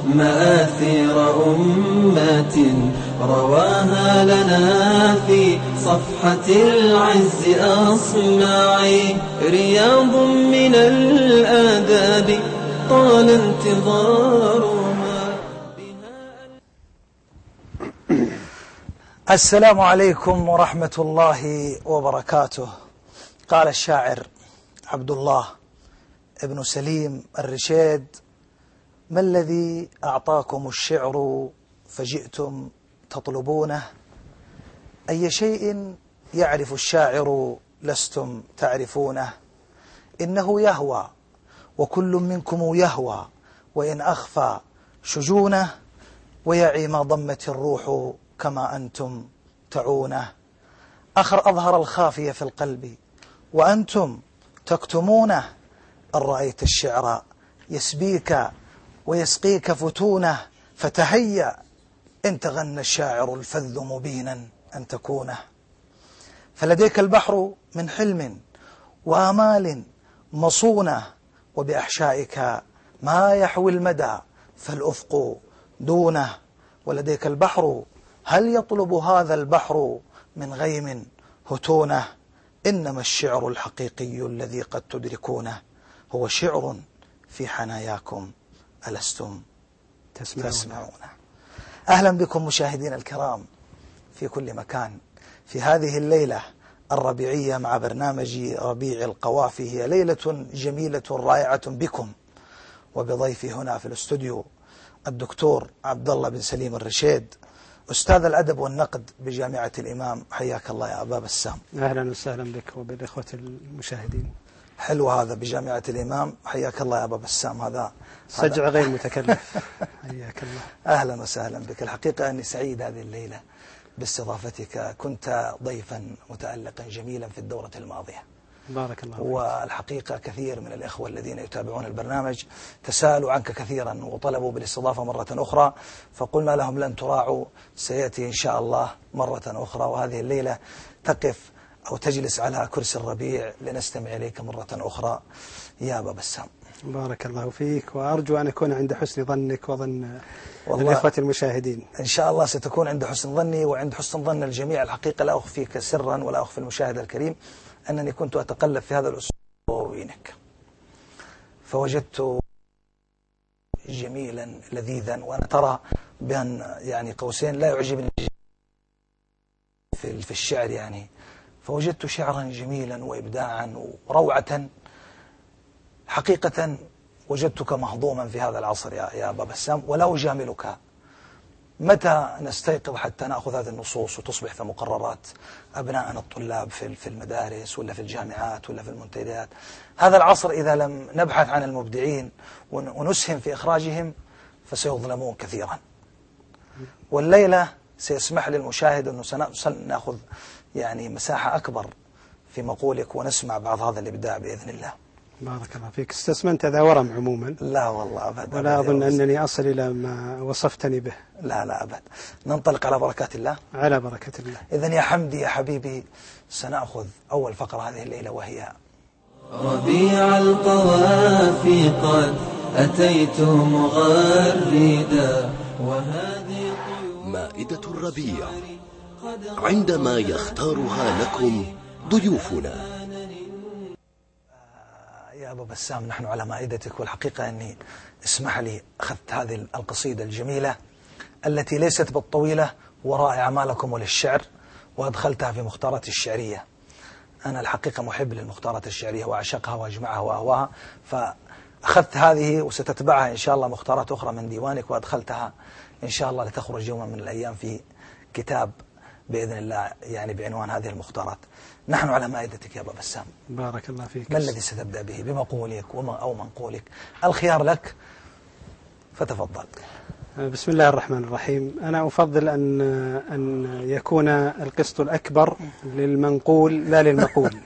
مآثير أمات رواها لنا في صفحة العز أصمعي. رياض من الآداب طال انتظارها. السلام عليكم ورحمة الله وبركاته. قال الشاعر عبد الله ابن سليم الرشيد: ما الذي أعطاكم الشعر فجئتم تطلبونه؟ أي شيء يعرف الشاعر لستم تعرفونه. إنه يهوى وكل منكم يهوى وإن أخفى شجونه، ويعي ما ضمت الروح كما أنتم تعونه. أظهر الخافي في القلب وأنتم تكتمونه. أن رأيت الشعر يسبيك ويسقيك فتونه، فتهيأ إن تغنى الشاعر الفذ مبينا أن تكونه. فلديك البحر من حلم وآمال مصونة، وبأحشائك ما يحوي المدى فالأفق دونه. ولديك البحر هل يطلب هذا البحر من غيم هتونه. إنما الشعر الحقيقي الذي قد تدركونه هو شعر في حناياكم ألستم تسمعونه. أهلا بكم مشاهدين الكرام في كل مكان في هذه الليلة الربيعية مع برنامج ربيع القوافي. هي ليلة جميلة رائعة بكم وبضيفي هنا في الاستوديو الدكتور عبد الله بن سليم الرشيد، أستاذ الأدب والنقد بجامعة الإمام. حياك الله يا أبا بسام. أهلا وسهلا بك وبالإخوة المشاهدين. حلو هذا بجامعة الإمام. حياك الله يا أبا بسام. هذا سجع غير متكلف. حياك الله. أهلا وسهلا بك. الحقيقة أني سعيد هذه الليلة باستضافتك. كنت ضيفا متألقا جميلا في الدورة الماضية. بارك الله فيك. والحقيقة كثير من الإخوة الذين يتابعون البرنامج تساءلوا عنك كثيرا وطلبوا بالاستضافة مرة أخرى، فقلنا لهم لن تراعوا، سيأتي إن شاء الله مرة أخرى. وهذه الليلة تقف أو تجلس على كرسي الربيع لنستمع إليك مرة أخرى يا أبا بسام. بارك الله فيك، وأرجو أن أكون عند حسن ظنك وظن الإخوة المشاهدين. إن شاء الله ستكون عند حسن ظني وعند حسن ظن الجميع. الحقيقة لا أخفيك سرا ولا أخفي المشاهد الكريم أنني كنت أتقلب في هذا الأسبوع وينك، فوجدت جميلا لذيذا، وأنا ترى بأن يعني قوسين لا يعجبني في الشعر يعني، فوجدت شعرا جميلا وإبداعا وروعة. حقيقة وجدتك مهضوما في هذا العصر يا أبا بسام، ولا أجاملك. متى نستيقظ حتى نأخذ هذه النصوص وتصبح في مقررات أبناءنا الطلاب في المدارس ولا في الجامعات ولا في المنتديات؟ هذا العصر إذا لم نبحث عن المبدعين ونسهم في إخراجهم فسيظلمون كثيرا. والليلة سيسمح للمشاهد أنه سنأخذ يعني مساحة أكبر في مقولك ونسمع بعض هذا الإبداع بإذن الله. بارك الله فيك. استسمنت ذا ورم عموما. لا والله أبدا، ولا أظن أنني أصل إلى ما وصفتني به. لا أبدا. ننطلق على بركات الله. على بركة الله. إذن يا حمدي يا حبيبي سنأخذ أول فقرة هذه الليلة، وهي ربيع القوافي قد أتيت مغردا، وهذه مائدة الربيع عندما يختارها لكم ضيوفنا. يا أبو بسام نحن على مائدتك، والحقيقة أني اسمح لي أخذت هذه القصيدة الجميلة التي ليست بالطويلة ورائعة ما لكم وللشعر، وأدخلتها في مختارات الشعرية. أنا الحقيقة محب للمختارات الشعرية وأعشقها وأجمعها وأهواها، فأخذت هذه وستتبعها إن شاء الله مختارات أخرى من ديوانك، وأدخلتها إن شاء الله لتخرج يوما من الأيام في كتاب بإذن الله يعني بعنوان هذه المختارات. نحن على مائدتك يا أبا بسام. بارك الله فيك. ما الذي ستبدأ به؟ بمقولك أو منقولك؟ الخيار لك، فتفضل. بسم الله الرحمن الرحيم. أنا أفضل أن يكون القسط الأكبر للمنقول لا للمقول.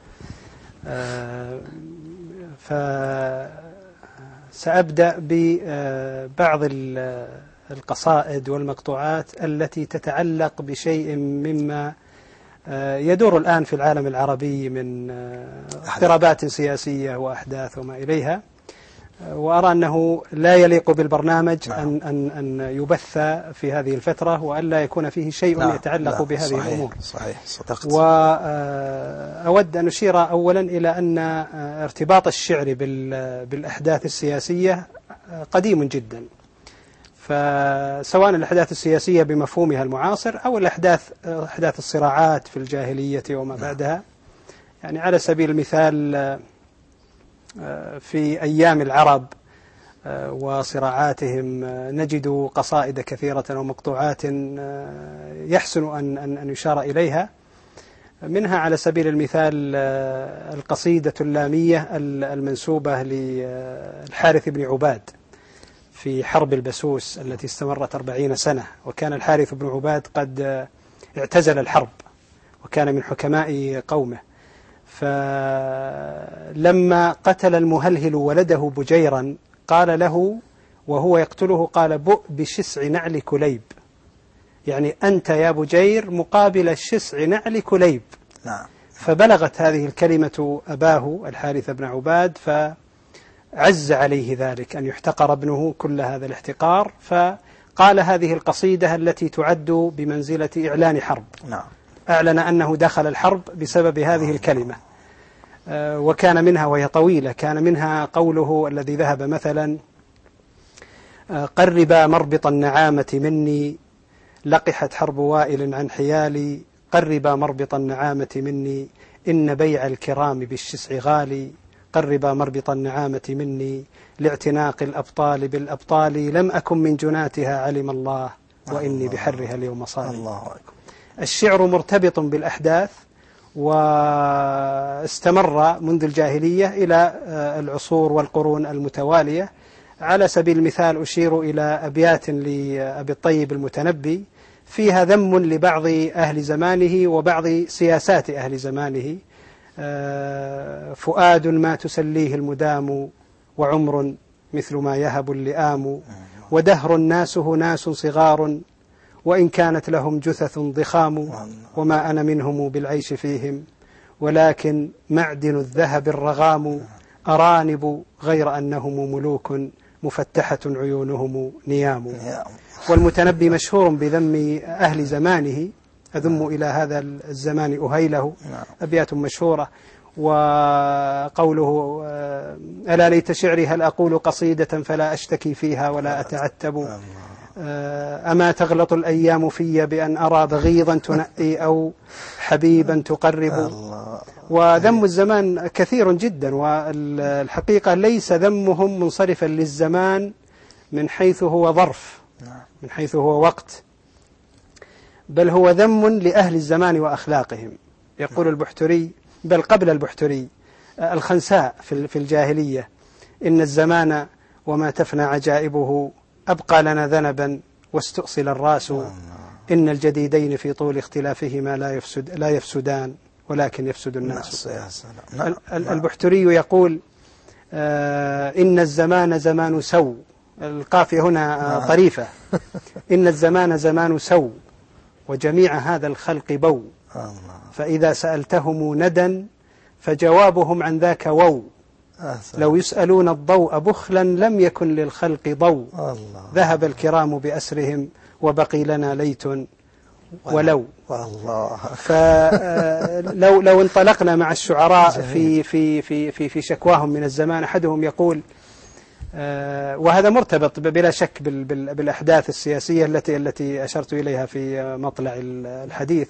فسأبدأ ببعض القصائد والمقطوعات التي تتعلق بشيء مما يدور الآن في العالم العربي من اضطرابات سياسية وأحداث وما إليها. وأرى أنه لا يليق بالبرنامج أن يبث في هذه الفترة، وأن لا يكون فيه شيء يتعلق بهذه الأمور. صحيح صدقت. وأود أن أشير أولا إلى أن ارتباط الشعر بالأحداث السياسية قديم جدا، فسواء الأحداث السياسية بمفهومها المعاصر أو أحداث الصراعات في الجاهلية وما بعدها. يعني على سبيل المثال في أيام العرب وصراعاتهم نجد قصائد كثيرة ومقطوعات يحسن أن يشار إليها. منها على سبيل المثال القصيدة اللامية المنسوبة للحارث بن عباد في حرب البسوس التي استمرت 40 سنة، وكان الحارث بن عباد قد اعتزل الحرب وكان من حكماء قومه. فلما قتل المهلهل ولده بجيرا قال له وهو يقتله، قال: بؤ بشسع نعل كليب، يعني أنت يا بجير مقابل شسع نعل كليب. نعم. فبلغت هذه الكلمة أباه الحارث بن عباد، فعز عليه ذلك أن يحتقر ابنه كل هذا الاحتقار، فقال هذه القصيدة التي تعد بمنزلة إعلان حرب. نعم. أعلن أنه دخل الحرب بسبب هذه الكلمة. وكان منها، وهي طويلة، كان منها قوله الذي ذهب مثلا: قربا مربط النعامة مني، لقحت حرب وائل عن حيالي، قربا مربط النعامة مني، إن بيع الكرام بالشسع غالي، قربا مربط النعامة مني، لاعتناق الأبطال بالأبطال، لم أكن من جناتها علم الله، وإني بحرها اليوم صالي. الله أكبر. الشعر مرتبط بالأحداث، واستمر منذ الجاهلية إلى العصور والقرون المتوالية. على سبيل المثال أشير إلى أبيات لأبي الطيب المتنبي فيها ذم لبعض أهل زمانه وبعض سياسات أهل زمانه: فؤاد ما تسليه المدام، وعمر مثل ما يهب اللئام، ودهر ناسه ناس صغار، وإن كانت لهم جثث ضخام، وما أنا منهم بالعيش فيهم، ولكن معدن الذهب الرغام، أرانب غير أنهم ملوك، مفتحة عيونهم نيام. والمتنبي مشهور بذم أهل زمانه: أذم إلى هذا الزمان أهيله، أبيات مشهورة. وقوله: ألا ليت شعري هل أقول قصيدة فلا أشتكي فيها ولا أتعتب، أما تغلط الأيام في بأن أرى بغيضا تنأي أو حبيبا تقرب. وذم الزمان كثير جدا، والحقيقة ليس ذمهم منصرفا للزمان من حيث هو ظرف، من حيث هو وقت، بل هو ذم لأهل الزمان وأخلاقهم. يقول البحتري، بل قبل البحتري، الخنساء في الجاهلية: إن الزمان وما تفنى عجائبه، أبقى لنا ذنبا واستؤصل الراس، إن الجديدين في طول اختلافهما لا يفسدان ولكن يفسد الناس. البحتري يقول: إن الزمان زمان سو، القافية هنا طريفة، إن الزمان زمان سو، وجميع هذا الخلق بو، فإذا سألتهم ندى فجوابهم عن ذاك وو، لو يسألون الضوء بخلا لم يكن للخلق ضوء، ذهب الكرام بأسرهم وبقي لنا ليت ولو. فلو انطلقنا مع الشعراء في شكواهم من الزمان، أحدهم يقول، وهذا مرتبط بلا شك بالأحداث السياسية التي أشرت إليها في مطلع الحديث،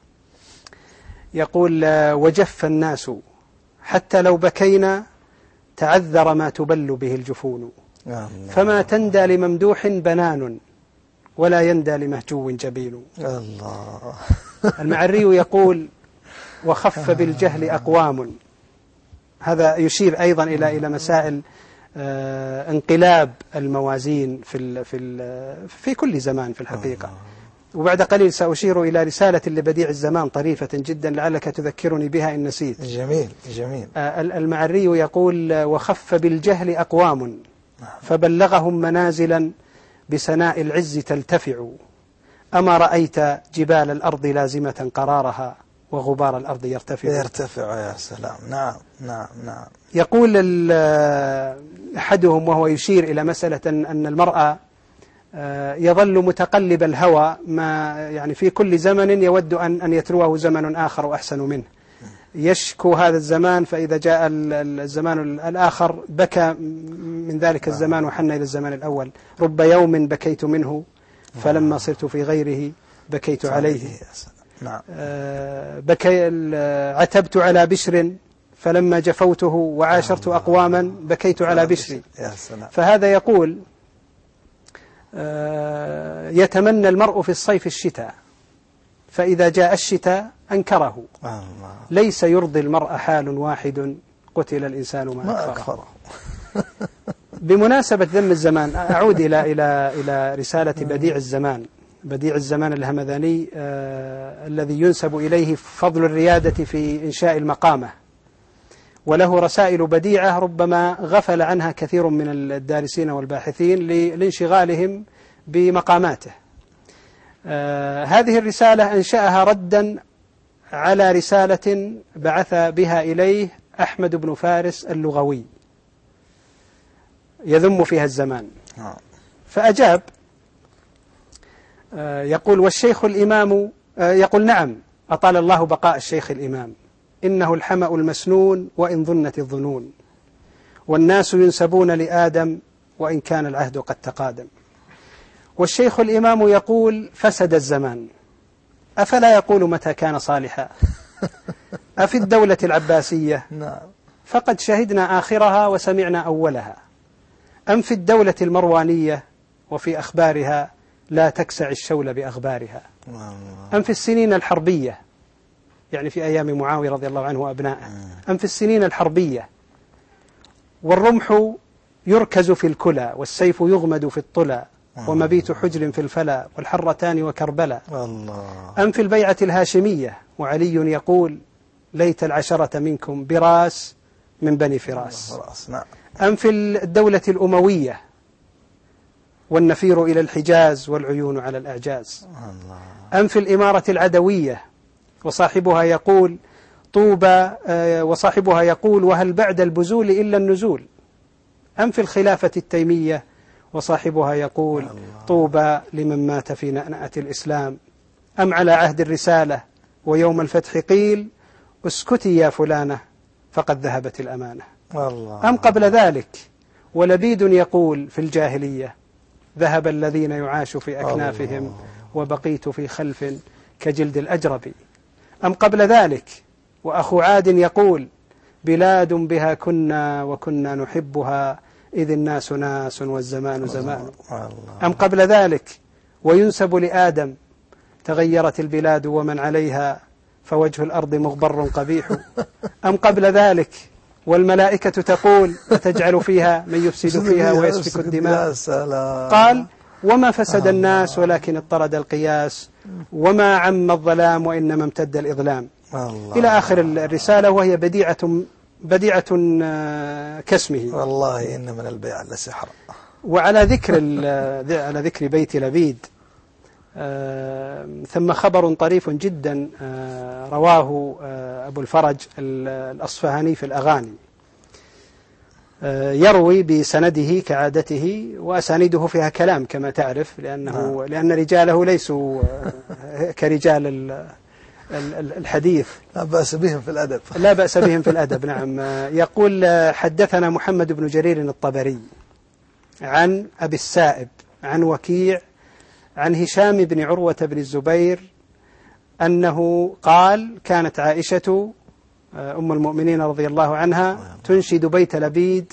يقول: وجف الناس حتى لو بكينا، تعذر ما تبل به الجفون، فما تندى لممدوح بنان، ولا يندى لمهجو جبين. المعري يقول: وخف بالجهل أقوام. هذا يشير أيضا إلى مسائل انقلاب الموازين في كل زمان في الحقيقة. وبعد قليل سأشير إلى رسالة لبديع الزمان طريفة جدا لعلك تذكرني بها إن نسيت. جميل جميل. المعري يقول: وخف بالجهل أقوام، فبلغهم منازلا بسناء العز تلتفع، أما رأيت جبال الأرض لازمة قرارها، وغبار الأرض يرتفع. يا سلام. نعم نعم نعم. يقول أحدهم وهو يشير إلى مسألة أن المرأة يظل متقلب الهوى، ما يعني في كل زمن يود أن يتلوه زمن آخر وأحسن منه، يشكو هذا الزمان فإذا جاء الزمان الآخر بكى من ذلك الزمان وحن إلى الزمان الأول. رب يوم بكيت منه فلما صرت في غيره بكيت عليه. نعم. عتبت على بشر فلما جفوته وعاشرت أقواما بكيت على بشري. فهذا يقول يتمنى المرء في الصيف الشتاء فإذا جاء الشتاء أنكره. ليس يرضي المرء حال واحد قتل الإنسان ما أكفره. بمناسبة ذم الزمان أعود إلى رسالة بديع الزمان الهمذاني الذي ينسب إليه فضل الريادة في إنشاء المقامة، وله رسائل بديعة ربما غفل عنها كثير من الدارسين والباحثين لانشغالهم بمقاماته. هذه الرسالة أنشأها ردا على رسالة بعث بها إليه أحمد بن فارس اللغوي يذم فيها الزمان، فأجاب يقول والشيخ الإمام يقول نعم أطال الله بقاء الشيخ الإمام، إنه الحمأ المسنون وإن ظنت الظنون، والناس ينسبون لآدم وإن كان العهد قد تقادم. والشيخ الإمام يقول فسد الزمان، أفلا يقول متى كان صالحا؟ أفي الدولة العباسية فقد شهدنا آخرها وسمعنا أولها، أم في الدولة المروانية وفي أخبارها لا تكسع الشول بأخبارها، أم في السنين الحربية يعني في أيام معاوية رضي الله عنه وأبنائه، أم في السنين الحربية والرمح يركز في الكلى والسيف يغمد في الطلى ومبيت حجر في الفلا والحرتان وكربلا، أم في البيعة الهاشمية وعلي يقول ليت العشرة منكم براس من بني فراس، أم في الدولة الأموية والنفير إلى الحجاز والعيون على الأعجاز، أم في الإمارة العدوية وصاحبها يقول طوبى وصاحبها يقول وهل بعد البزول إلا النزول، أم في الخلافة التيمية وصاحبها يقول طوبى لمن مات في نأنأة الإسلام، أم على عهد الرسالة ويوم الفتح قيل اسكتي يا فلانة فقد ذهبت الأمانة، أم قبل ذلك ولبيد يقول في الجاهلية ذهب الذين يعاش في أكنافهم وبقيت في خلف كجلد الأجرب، أم قبل ذلك وأخو عاد يقول بلاد بها كنا وكنا نحبها إذ الناس ناس والزمان زمان، أم قبل ذلك وينسب لآدم تغيرت البلاد ومن عليها فوجه الأرض مغبر قبيح، أم قبل ذلك والملائكة تقول أتجعل فيها من يفسد فيها ويسفك الدماء، قال وما فسد الناس ولكن اضطرد القياس وما عم الظلام وإنما امتد الإظلام، إلى آخر الرسالة، وهي بديعة كاسمه. والله إن من البيع لسحر. وعلى ذكر بيت لبيد ثم خبر طريف جدا رواه أبو الفرج الأصفهاني في الأغاني، يروي بسنده كعادته وأسانيده فيها كلام كما تعرف لأن رجاله ليسوا كرجال الحديث، لا بأس بهم في الأدب. نعم. يقول حدثنا محمد بن جرير الطبري عن أبي السائب عن وكيع عن هشام بن عروة بن الزبير أنه قال كانت عائشة أم المؤمنين رضي الله عنها تنشد بيت لبيد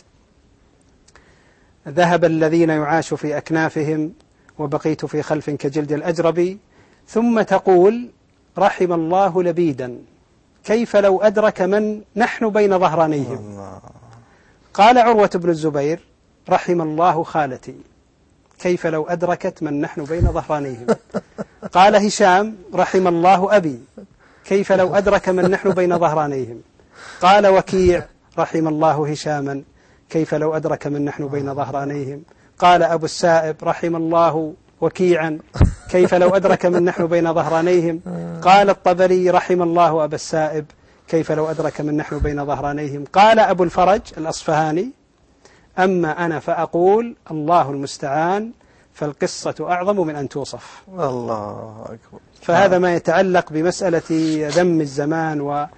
ذهب الذين يعاش في أكنافهم وبقيت في خلف كجلد الأجرب، ثم تقول رحم الله لبيدا كيف لو أدرك من نحن بين ظهرانيهم. قال عروة بن الزبير رحم الله خالتي كيف لو أدركت من نحن بين ظهرانيهم. قال هشام رحم الله أبي كيف لو أدرك من نحن بين ظهرانيهم. قال وكيع رحم الله هشاما كيف لو أدرك من نحن بين ظهرانيهم. قال أبو السائب رحم الله وكيعا كيف لو أدرك من نحن بين ظهرانيهم. قال الطبري رحم الله أبا السائب: كيف لو أدرك من نحن بين ظهرانيهم. قال أبو الفرج الأصفهاني: أما أنا فأقول الله المستعان، فالقصة أعظم من أن توصف. الله أكبر. فهذا ما يتعلق بمسألة ذم الزمان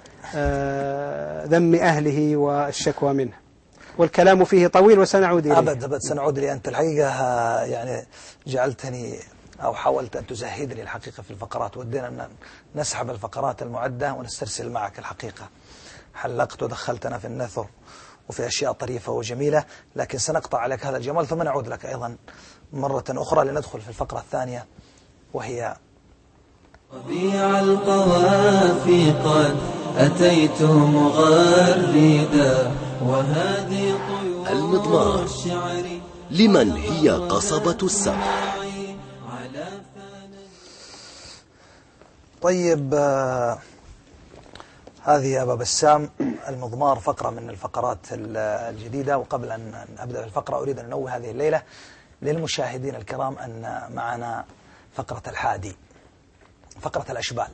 وذم أهله والشكوى منه، والكلام فيه طويل وسنعود إليه. أبد سنعود إليه. أنت الحقيقة يعني جعلتني أو حاولت أن تزهدني الحقيقة في الفقرات، ودينا أن نسحب الفقرات المعدة ونسترسل معك الحقيقة. حلقت ودخلتنا في النثر وفي أشياء طريفة وجميلة، لكن سنقطع عليك هذا الجمال ثم نعود لك أيضا مرة أخرى لندخل في الفقرة الثانية، وهي ربيع القوافي قد أتيت مغردا، وهذه طيور المضمار الشعر لمن هي قصبة السمع. طيب، هذه يا أبا بسام المضمار فقرة من الفقرات الجديدة. وقبل أن أبدأ الفقرة أريد أن أنوه هذه الليلة للمشاهدين الكرام أن معنا فقرة الحادي، فقرة الأشبال،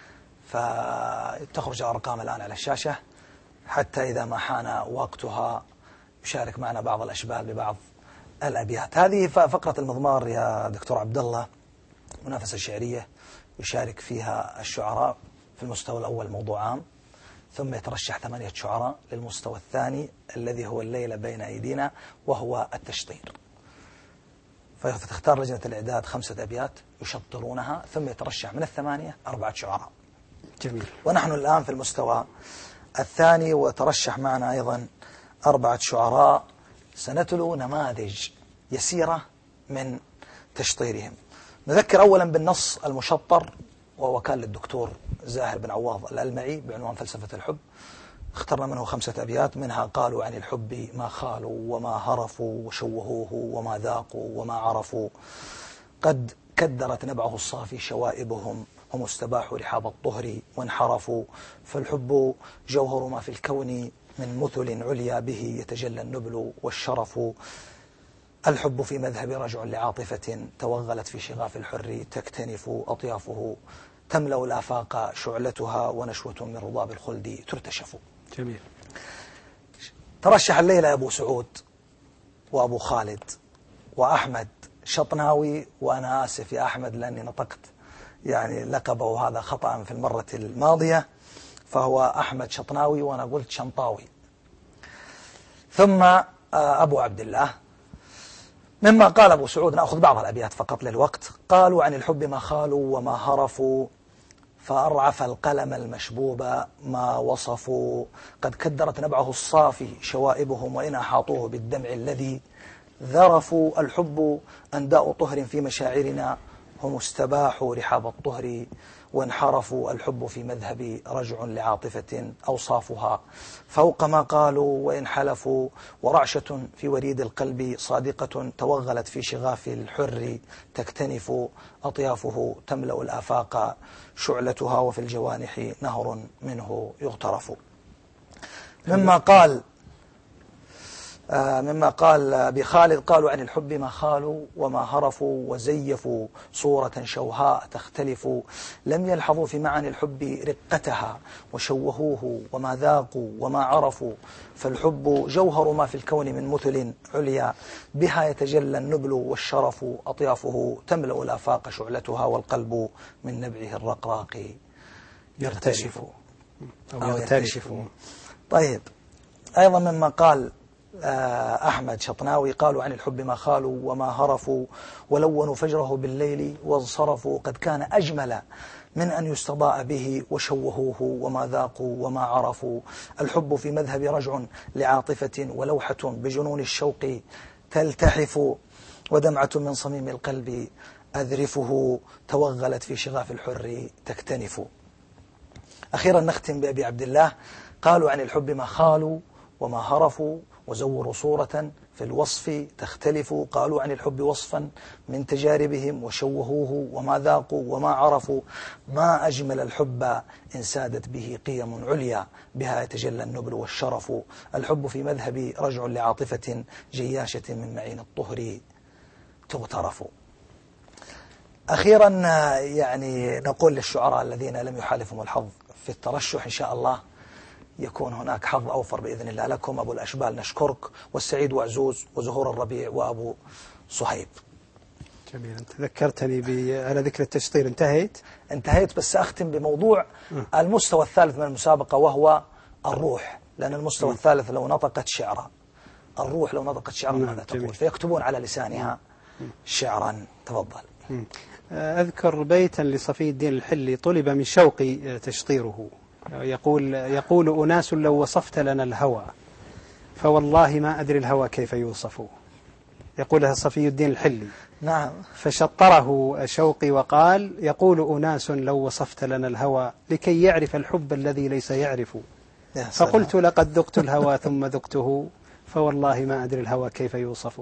فتخرج الأرقام الآن على الشاشة حتى إذا ما حان وقتها يشارك معنا بعض الأشبال ببعض الأبيات. هذه فقرة المضمار يا دكتور عبد الله، منافسة شعرية يشارك فيها الشعراء في المستوى الأول موضوع عام، ثم يترشح 8 شعراء للمستوى الثاني الذي هو الليلة بين أيدينا وهو التشطير. فتختار لجنة الإعداد 5 أبيات يشطرونها، ثم يترشح من ال8 4 شعراء. جميل. ونحن الآن في المستوى الثاني، وترشح معنا أيضا 4 شعراء سنتلو نماذج يسيرة من تشطيرهم. نذكر أولا بالنص المشطر، وهو كان للدكتور زاهر بن عواض الألمعي بعنوان فلسفة الحب. اخترنا منه 5 أبيات، منها: قالوا عن الحب ما خالوا وما هرفوا وشوهوه وما ذاقوا وما عرفوا، قد كدرت نبعه الصافي شوائبهم، هم استباحوا رحاب الطهر وانحرفوا، فالحب جوهر ما في الكون من مثل عليا به يتجلى النبل والشرف، الحب في مذهب رجع لعاطفة توغلت في شغاف الحر تكتنف أطيافه، تملأ الآفاق شعلتها ونشوة من رضاب الخلد ترتشف. جميل. ترشح الليلة أبو سعود وأبو خالد وأحمد شطناوي، وأنا آسف يا أحمد لأني نطقت يعني لقبه هذا خطأ في المرة الماضية، فهو أحمد شطناوي وأنا قلت شنطاوي. ثم أبو عبد الله. مما قال أبو سعود نأخذ بعض الأبيات فقط للوقت. قالوا عن الحب ما خالوا وما هرفوا، فأرعف القلم المشبوب ما وصفوا، قد كدرت نبعه الصافي شوائبهم وإن أحاطوه بالدمع الذي ذرفوا، الحب أنداء طهر في مشاعرنا هم استباحوا رحاب الطهر وانحرفوا، الحب في مذهب رجع لعاطفة أوصافها فوق ما قالوا وإن حلفوا، ورعشة في وريد القلب صادقة توغلت في شغاف الحر تكتنف أطيافه، تملأ الآفاق شعلتها وفي الجوانح نهر منه يغترف. مما قال بخالد: قالوا عن الحب ما خالوا وما هرفوا وزيفوا صورة شوهاء تختلف، لم يلحظوا في معاني الحب رقتها وشوهوه وما ذاقوا وما عرفوا، فالحب جوهر ما في الكون من مثل عليا بها يتجلى النبل والشرف، أطيافه تملأ الآفاق شعلتها والقلب من نبعه الرقراق يرتجف أو يرتجف. طيب، أيضا مما قال أحمد شطناوي: قالوا عن الحب ما خالوا وما هرفوا ولونوا فجره بالليل وانصرفوا، قد كان أجمل من أن يستضاء به وشوهوه وما ذاقوا وما عرفوا، الحب في مذهب رجع لعاطفة ولوحة بجنون الشوق تلتحف، ودمعة من صميم القلب أذرفه توغلت في شغاف الحر تكتنف. أخيرا نختم بأبي عبد الله: قالوا عن الحب ما خالوا وما هرفوا وزوروا صورة في الوصف تختلف، قالوا عن الحب وصفا من تجاربهم وشوهوه وما ذاقوا وما عرفوا، ما أجمل الحب إن سادت به قيم عليا بها يتجلى النبل والشرف، الحب في مذهب رجع لعاطفة جياشة من معين الطهر تغترف. أخيرا يعني نقول للشعراء الذين لم يحالفهم الحظ في الترشح إن شاء الله يكون هناك حظ أوفر بإذن الله لكم. أبو الأشبال نشكرك، والسعيد وعزوز وزهور الربيع وأبو صهيب. جميل. أنت ذكرتني على ذكر التشطير. انتهيت بس أختم بموضوع المستوى الثالث من المسابقة، وهو الروح. لأن المستوى الثالث لو نطقت شعرا، الروح لو نطقت شعرا ماذا تقول؟ فيكتبون على لسانها شعرا. تفضل. أذكر بيتا لصفي الدين الحلي طلب من شوقي تشطيره، يقول أناس لو وصفت لنا الهوى فوالله ما أدري الهوى كيف يوصف. يقولها صفي الدين الحلي. نعم. فشطره شوقي وقال: يقول أناس لو وصفت لنا الهوى لكي يعرف الحب الذي ليس يعرف. فقلت: لقد ذقت الهوى ثم ذقته فوالله ما أدري الهوى كيف يوصف.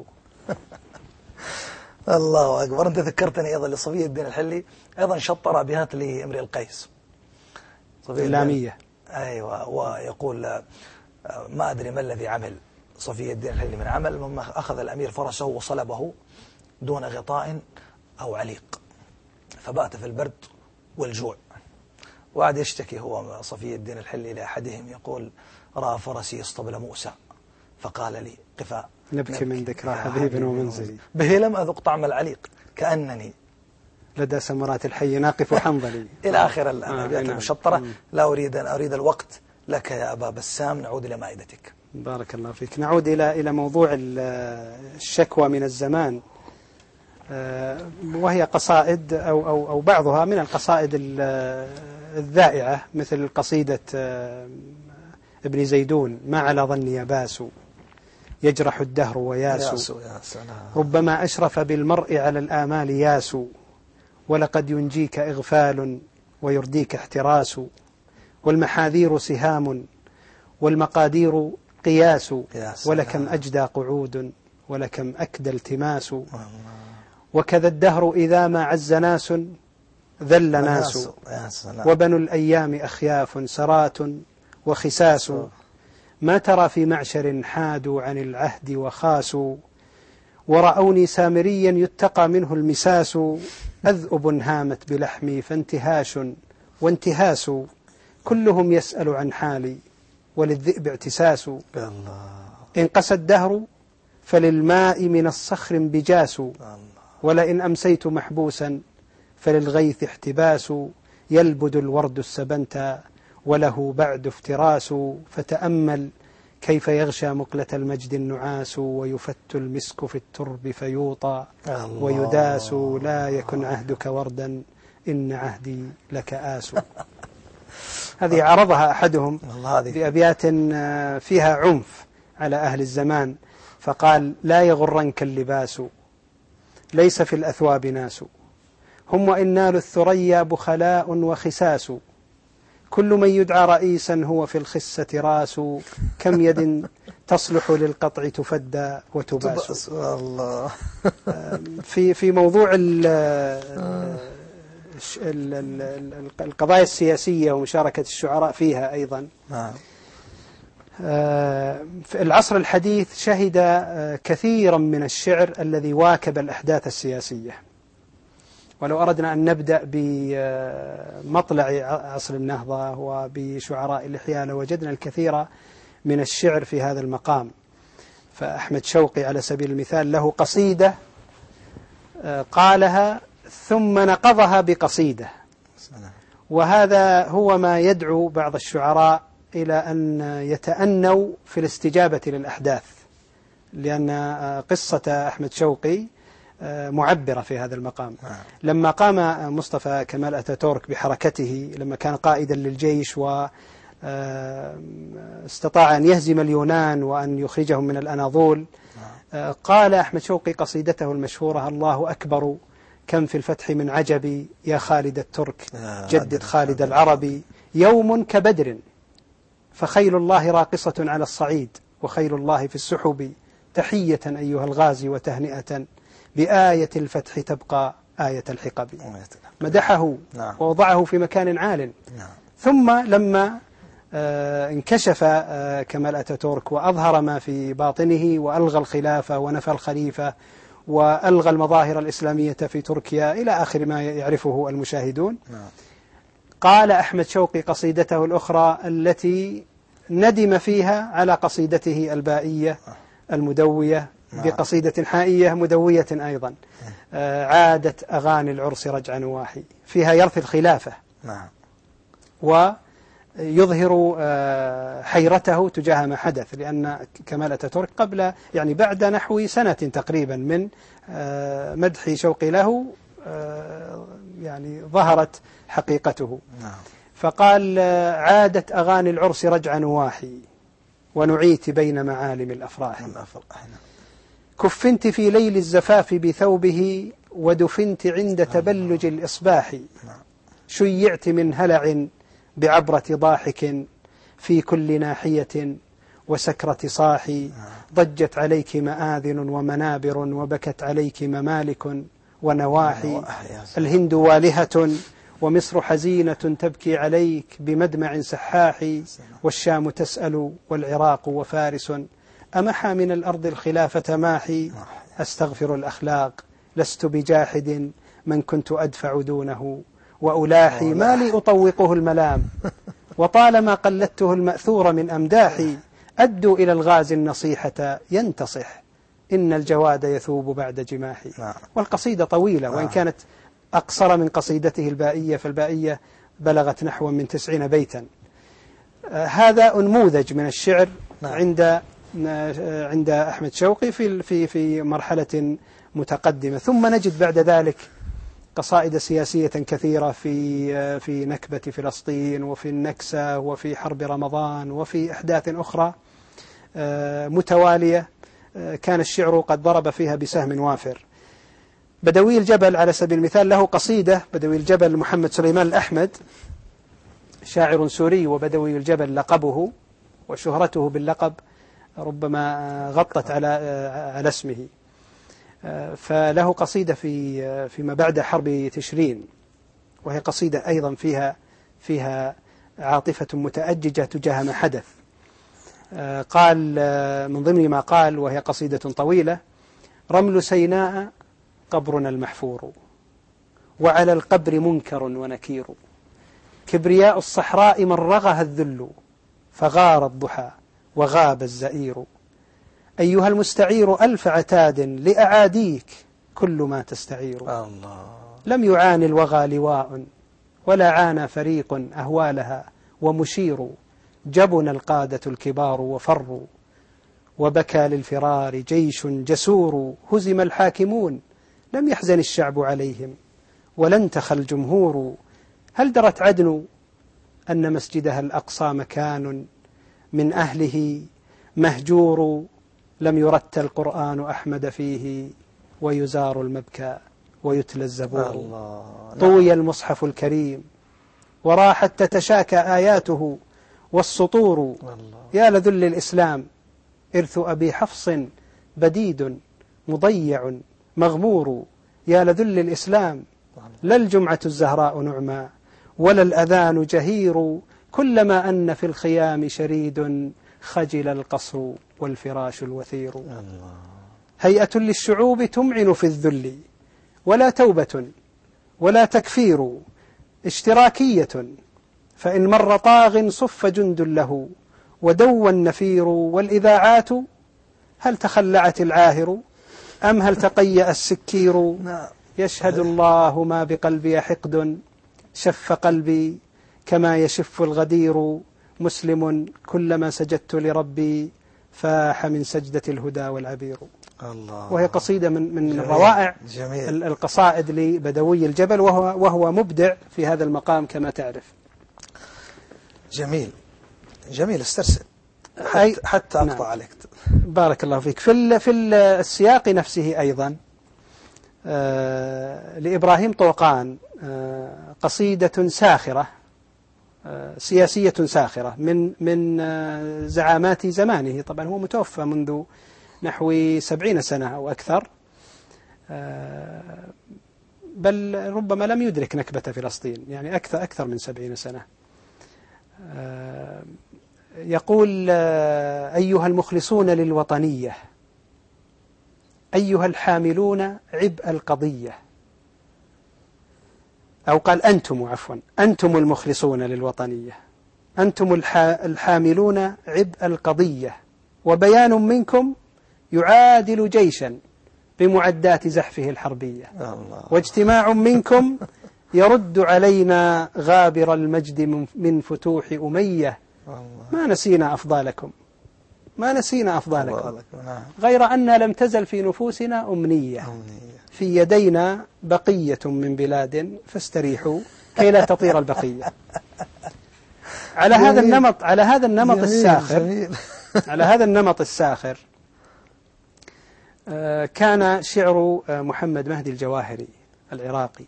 الله أكبر. أنت ذكرتني أيضا لصفي الدين الحلي، أيضا شطر أبيات لامرئ القيس اللامية. أيوة. ويقول: ما أدري ما الذي عمل صفي الدين الحلي من عمل، مما أخذ الأمير فرسه وصلبه دون غطاء أو عليق، فبات في البرد والجوع. وقعد يشتكي هو صفي الدين الحلي لأحدهم، يقول: رأى فرسي اسطبل موسى فقال لي: قفا نبكي من ذكرى حبيب ومنزلي، به لم أذق طعم العليق كأنني لدى سمرات الحي ناقف حنظلي. إلى آخر الأبيات المشطرة. لا أريد الوقت لك يا أبا بسام. نعود إلى مائدتك. بارك الله فيك. نعود إلى موضوع الشكوى من الزمان، وهي قصائد أو بعضها من القصائد الذائعة، مثل قصيدة ابن زيدون: ما على ظني يباس يجرح الدهر وياس، ربما أشرف بالمرء على الآمال ياس، ولقد ينجيك إغفال ويرديك احتراس، والمحاذير سهام والمقادير قياس، ولكم أجدى قعود ولكم أكدى التماس، وكذا الدهر إذا ما عز ناس ذل ناس، وبنو الأيام أخياف سرات وخساس، ما ترى في معشر حادوا عن العهد وخاسوا، ورأوني سامريا يتقى منه المساس، أذؤب هامت بلحمي فانتهاش وانتهاس، كلهم يسأل عن حالي وللذئب اعتساس، إن قسى الدهر فللماء من الصخر بجاس، ولئن أمسيت محبوسا فللغيث احتباس، يلبد الورد السبنتا وله بعد افتراس، فتأمل كيف يغشى مقلة المجد النعاس، ويفت المسك في الترب فيوطى ويداس، لا يكن عهدك وردا إن عهدي لك آس. هذه عرضها أحدهم بأبيات فيها عنف على أهل الزمان، فقال: لا يغرنك اللباس ليس في الأثواب ناس، هم وإن نالوا الثريا بخلاء وخساس، كل من يدعى رئيسا هو في الخسة راس، كم يد تصلح للقطع تفدى وتباس. الله. في موضوع القضايا السياسية ومشاركة الشعراء فيها أيضا، في العصر الحديث شهد كثيرا من الشعر الذي واكب الأحداث السياسية. ولو أردنا أن نبدأ بمطلع عصر النهضة وبشعراء الإحياء لوجدنا الكثير من الشعر في هذا المقام. فأحمد شوقي على سبيل المثال له قصيدة قالها ثم نقضها بقصيدة، وهذا هو ما يدعو بعض الشعراء إلى أن يتأنوا في الاستجابة للأحداث، لأن قصة أحمد شوقي معبرة في هذا المقام. لما قام مصطفى كمال أتاتورك بحركته، لما كان قائدا للجيش واستطاع أن يهزم اليونان وأن يخرجهم من الأناضول، قال أحمد شوقي قصيدته المشهورة: الله أكبر كم في الفتح من عجب، يا خالد الترك جدد خالد العربي، يوم كبدر فخيل الله راقصة على الصعيد، وخيل الله في السحب، تحية أيها الغازي وتهنئة، بآية الفتح تبقى آية الحقب. مدحه ووضعه في مكان عال. ثم لما انكشف كمال أتاتورك وأظهر ما في باطنه وألغى الخلافة ونفى الخليفة وألغى المظاهر الإسلامية في تركيا إلى آخر ما يعرفه المشاهدون. قال أحمد شوقي قصيدته الأخرى التي ندم فيها على قصيدته البائية المدوية بقصيدة حائية مدوية أيضا، عادت أغاني العرس رجع نواحي، فيها يرثي الخلافة ويظهر حيرته تجاه ما حدث، لأن كمال أتاتورك قبل يعني بعد نحو سنة تقريبا من مدح شوقي له يعني ظهرت حقيقته. فقال عادت أغاني العرس رجع نواحي ونعيت بين معالم الأفراح، كفنت في ليل الزفاف بثوبه ودفنت عند تبلج الإصباح، شيعت من هلع بعبرة ضاحك في كل ناحية وسكرة صاحي، ضجت عليك مآذن ومنابر وبكت عليك ممالك ونواحي، الهند والهة ومصر حزينة تبكي عليك بمدمع سحاح، والشام تسأل والعراق وفارس أمحى من الأرض الخلافة ماحي، أستغفر الأخلاق لست بجاحد من كنت أدفع دونه وألاحي، ما لي أطوقه الملام وطالما قلدته المأثور من أمداحي، أدوا إلى الغازي النصيحة ينتصح إن الجواد يثوب بعد جماحي. والقصيدة طويلة وإن كانت أقصر من قصيدته البائية، فالبائية بلغت نحو من 90 بيتا. هذا نموذج من الشعر عند أحمد شوقي في مرحلة متقدمة. ثم نجد بعد ذلك قصائد سياسية كثيرة في نكبة فلسطين وفي النكسة وفي حرب رمضان وفي أحداث أخرى متوالية كان الشعر قد ضرب فيها بسهم وافر. بدوي الجبل على سبيل المثال له قصيدة، بدوي الجبل محمد سليمان الأحمد شاعر سوري، وبدوي الجبل لقبه وشهرته باللقب ربما غطت على اسمه. فله قصيدة فيما بعد حرب تشرين، وهي قصيدة أيضا فيها عاطفة متأججة تجاه ما حدث. قال من ضمن ما قال وهي قصيدة طويلة: رمل سيناء قبرنا المحفور، وعلى القبر منكر ونكير، كبرياء الصحراء مرغها الذل، فغار الضحى وغاب الزئير، أيها المستعير ألف عتاد لأعاديك كل ما تستعير، لم يعاني الوغى لواء ولا عانى فريق أهوالها ومشير، جبن القادة الكبار وفروا، وبكى للفرار جيش جسور، هزم الحاكمون لم يحزن الشعب عليهم ولا انتخى الجمهور، هل درت عدن أن مسجدها الأقصى مكان من أهله مهجور، لم يرتل القرآن أحمد فيه ويزار المبكى ويتلى الزبور، طوي المصحف الكريم وراحت تتشاكى آياته والسطور، يا لذل الإسلام إرث أبي حفص بديد مضيع مغمور، يا لذل الإسلام لا الجمعة الزهراء نعمى ولا الأذان جهير، كلما أن في الخيام شريد خجل القصر والفراش الوثير، هيئة للشعوب تمعن في الذل ولا توبة ولا تكفير، اشتراكية فإن مر طاغ صف جند له ودوى النفير، والإذاعات هل تخلعت العاهر أم هل تقيأ السكير، يشهد الله ما بقلبي حقد شف قلبي كما يشف الغدير، مسلم كلما سجدت لربي فاح من سجدة الهدى والعبير. وهي قصيدة من روائع القصائد لبدوي الجبل، وهو مبدع في هذا المقام كما تعرف. جميل استرسل حتى أقطع عليك. بارك الله فيك. في السياق نفسه أيضا لإبراهيم طوقان قصيدة ساخرة سياسية ساخرة من زعامات زمانه. طبعا هو متوفى منذ نحو 70 سنة أو أكثر، بل ربما لم يدرك نكبة فلسطين، يعني أكثر من 70 سنة. يقول: أيها المخلصون للوطنية أيها الحاملون عبء القضية، أو قال أنتم، عفوا، أنتم المخلصون للوطنية، أنتم الحاملون عبء القضية، وبيان منكم يعادل جيشا بمعدات زحفه الحربية، واجتماع منكم يرد علينا غابر المجد من فتوح أمية. ما نسينا أفضالكم، ما نسينا أفضالكم، غير أن لم تزل في نفوسنا أمنية. في يدينا بقية من بلاد فاستريحوا كي لا تطير البقية. على هذا النمط، على هذا النمط الساخر، على هذا النمط الساخر كان شعر محمد مهدي الجواهري العراقي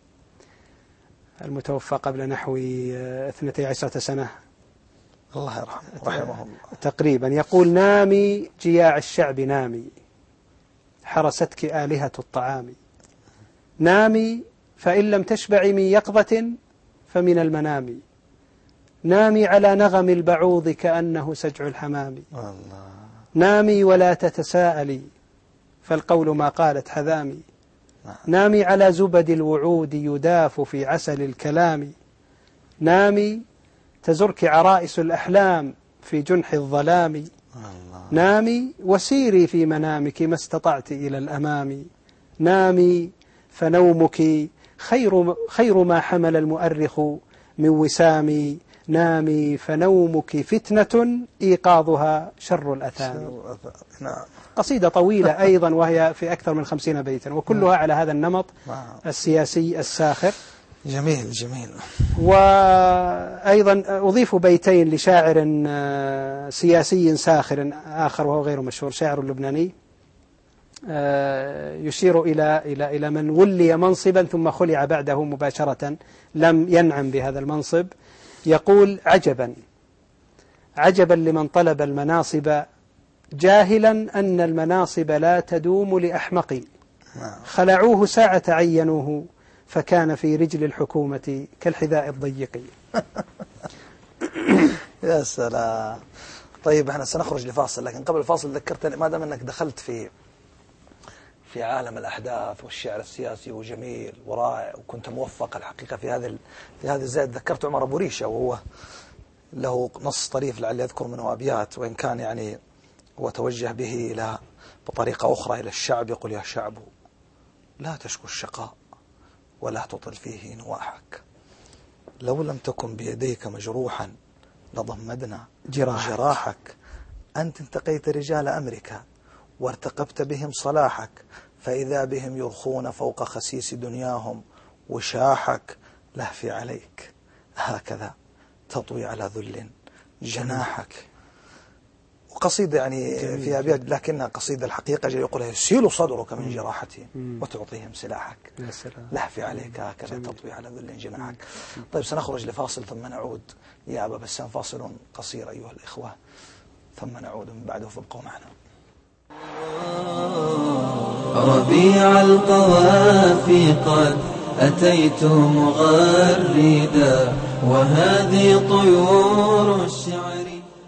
المتوفى قبل نحو 12 سنة، الله يرحمه رحمه الله، تقريبا، يقول: نامي جياع الشعب نامي، حرستك آلهة الطعام، نامي فإن لم تشبعي من يقظة فمن المنام، نامي على نغم البعوض كأنه سجع الحمام، نامي ولا تتساءلي فالقول ما قالت حذامي، نامي على زبد الوعود يداف في عسل الكلام، نامي تزرك عرائس الأحلام في جنح الظلام، نامي وسيري في منامك ما استطعت إلى الأمام، نامي فنومك خير ما حمل المؤرخ من وسام، نامي فنومك فتنة إيقاظها شر الأثام. قصيدة طويلة أيضا، وهي في أكثر من 50 بيتا، وكلها على هذا النمط السياسي الساخر. جميل جميل. وأيضا أضيف بيتين لشاعر سياسي ساخر آخر وهو غير مشهور، شاعر لبناني يشير إلى من ولي منصبا ثم خلع بعده مباشرة، لم ينعم بهذا المنصب. يقول: عجبا عجبا لمن طلب المناصب جاهلا أن المناصب لا تدوم لأحمق، خلعوه ساعة عينوه فكان في رجل الحكومة كالحذاء الضيق. يا سلام. طيب احنا سنخرج لفاصل، لكن قبل الفاصل ذكرتني، ما دام انك دخلت في عالم الأحداث والشعر السياسي وجميل ورائع، وكنت موفق الحقيقة في هذا الزاد، ذكرت عمر أبو ريشة، وهو له نص طريف لعل يذكر منه أبيات، وإن كان يعني هو توجه به بطريقة أخرى إلى الشعب. يقول: يا شعب لا تشكو الشقاء ولا تطل فيه نواحك، لو لم تكن بيديك مجروحا لضمدنا جراحك، أنت انتقيت رجال أمريكا وارتقبت بهم صلاحك، فإذا بهم يرخون فوق خسيس دنياهم وشاحك، لهفي عليك هكذا تطوي على ذل جناحك. وقصيدة يعني في أبيات، لكنها قصيدة الحقيقة جاي يقولها: يسيل صدرك من جراحتهم وتعطيهم سلاحك، لهفي عليك هكذا تطوي على ذل جناحك. طيب سنخرج لفاصل ثم نعود يا أبا بسام، فاصل قصير أيها الإخوة ثم نعود من بعده، فابقوا معنا. ربيع القوافي قد أتيت مغردا، وهذه طيور الشعر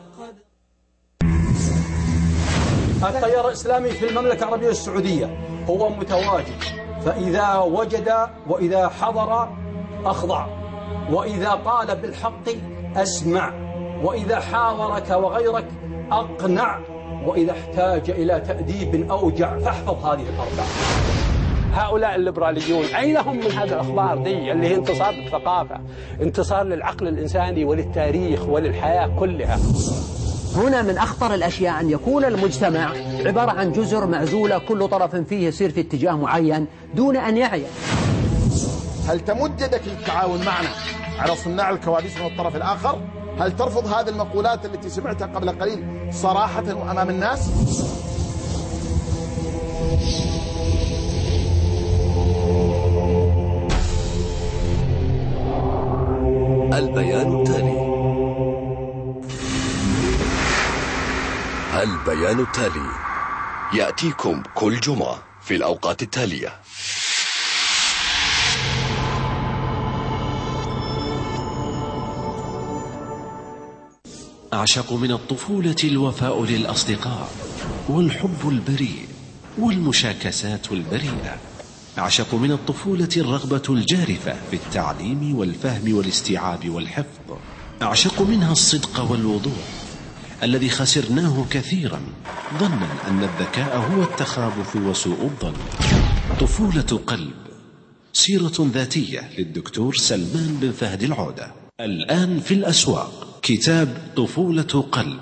التيار الإسلامي في المملكة العربية السعودية هو متواجد، فإذا وجد وإذا حضر أخضع، وإذا قال بالحق أسمع، وإذا حاورك وغيرك أقنع، وإذا احتاج إلى تأديب أوجع، فاحفظ هذه الأربعة. هؤلاء الليبراليون أين هم من هذه الأخبار دي اللي هي انتصار للثقافة، انتصار للعقل الإنساني وللتاريخ وللحياة كلها؟ هنا من أخطر الأشياء أن يكون المجتمع عبارة عن جزر معزولة، كل طرف فيه يسير في اتجاه معين دون أن يعي. هل تمد يدك للتعاون معنا على صناع الكواليس من الطرف الآخر؟ هل ترفض هذه المقولات التي سمعتها قبل قليل صراحة وأمام الناس؟ البيان التالي. البيان التالي يأتيكم كل جمعة في الأوقات التالية. أعشق من الطفولة الوفاء للأصدقاء والحب البريء والمشاكسات البريئة. أعشق من الطفولة الرغبة الجارفة في التعليم والفهم والاستيعاب والحفظ. أعشق منها الصدق والوضوح الذي خسرناه كثيرا ظنا أن الذكاء هو التخابث وسوء الظن. طفولة قلب، سيرة ذاتية للدكتور سلمان بن فهد العودة، الآن في الأسواق. كتاب طفولة قلب.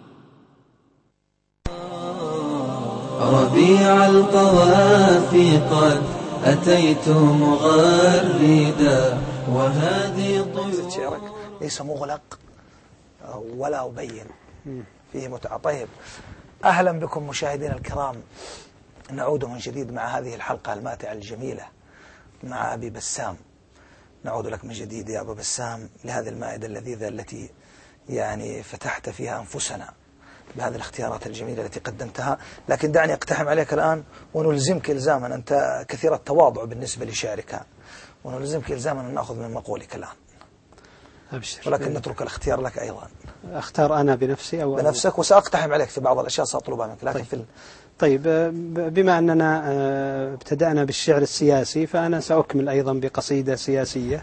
ربيع القوافي قد أتيت مغردا وهذه شعرك ليس مغلق ولا أبين فيه متعة. طيب، أهلا بكم مشاهدينا الكرام، نعود من جديد مع هذه الحلقة الماتعة الجميلة مع أبي بسام. نعود لك من جديد يا أبا بسام لهذه المائدة اللذيذة التي يعني فتحت فيها أنفسنا بهذه الاختيارات الجميلة التي قدمتها. لكن دعني أقتحم عليك الآن ونلزمك إلزاما، أنت كثير التواضع بالنسبة لشعرك، ونلزمك إلزاما أن نأخذ من مقولك الآن. أبشر. ولكن نترك الاختيار لك أيضا. أختار أنا بنفسي أو بنفسك، وسأقتحم عليك في بعض الأشياء سأطلبها منك. لكن طيب بما أننا ابتدأنا بالشعر السياسي، فأنا سأكمل أيضا بقصيدة سياسية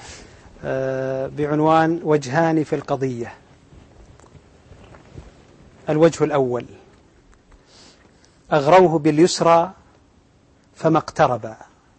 بعنوان وجهان في القضية. الوجه الأول: أغروه باليسرى فما اقتربا،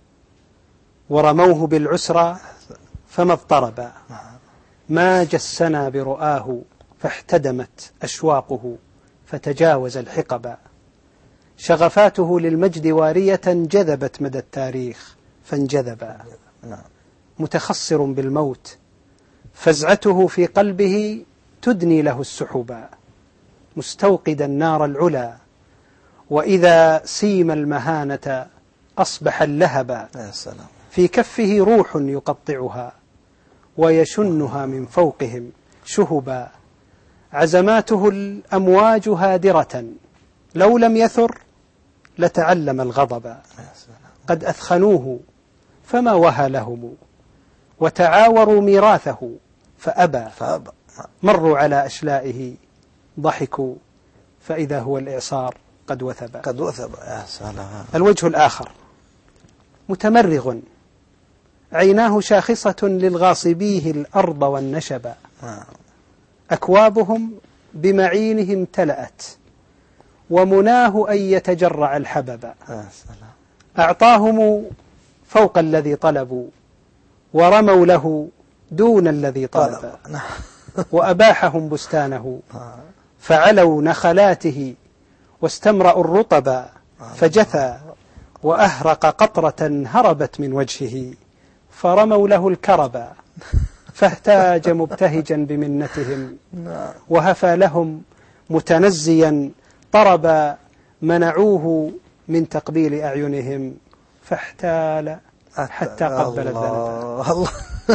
ورموه بالعسرى فما اضطربا، ما جسنا برؤاه فاحتدمت أشواقه فتجاوز الحقبا، شغفاته للمجد وارية جذبت مدى التاريخ فانجذبا، متخصر بالموت فزعته في قلبه تدني له السحبا، مستوقدا نار العلا وإذا سيم المهانة أصبح اللهبا، في كفه روح يقطعها ويشنها من فوقهم شهبا، عزماته الأمواج هادرة لو لم يثر لتعلم الغضب، قد أثخنوه فما وهى لهم وتعاوروا ميراثه فأبى، مروا على أشلائه ضحكوا فإذا هو الإعصار قد وثب. يا سلام. الوجه الآخر: متمرغ عيناه شاخصة للغاصبيه الأرض والنشب، أكوابهم بمعينه امتلأت ومناه أن يتجرع الحبب، أعطاهم فوق الذي طلبوا ورموا له دون الذي طلب، وأباحهم بستانه فعلوا نخلاته واستمرأوا الرطب، فجثى وأهرق قطرة هربت من وجهه فرموا له الكرب، فاهتاج مبتهجا بمنتهم وهفى لهم متنزيا طربا، منعوه من تقبيل أعينهم فاحتال حتى قبل الذنب.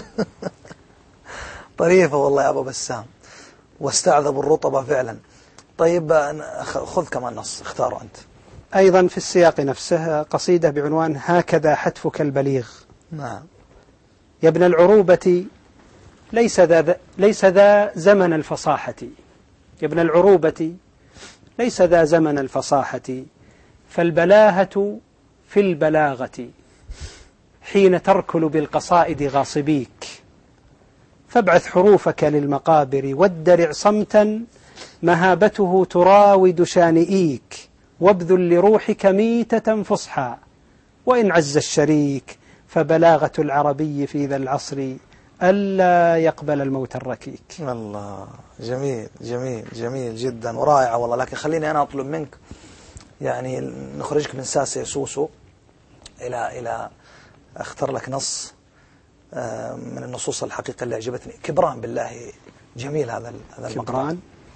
طريفة والله يا أبو بسام، واستعذبوا الرطبة فعلا. طيب خذ كمان نص اختاره أنت. أيضا في السياق نفسه قصيدة بعنوان هكذا حتفك البليغ. نعم. يا ابن العروبة ليس ذا زمن الفصاحة، يا ابن العروبة ليس ذا زمن الفصاحة، فالبلاهة في البلاغة حين تركل بالقصائد غاصبيك، فابعث حروفك للمقابر وادرع صمتا مهابته تراود شانئيك، وابذل لروحك ميتة فصحى، وإن عز الشريك فبلاغة العربي في ذا العصر ألا يقبل الموت الركيك. الله، جميل جميل جميل جدا ورائع والله. لكن خليني أنا أطلب منك يعني نخرجك من ساسة سوسو إلى أختار لك نص من النصوص الحقيقة اللي أعجبتني. كبران بالله، جميل هذا المقطع. كبران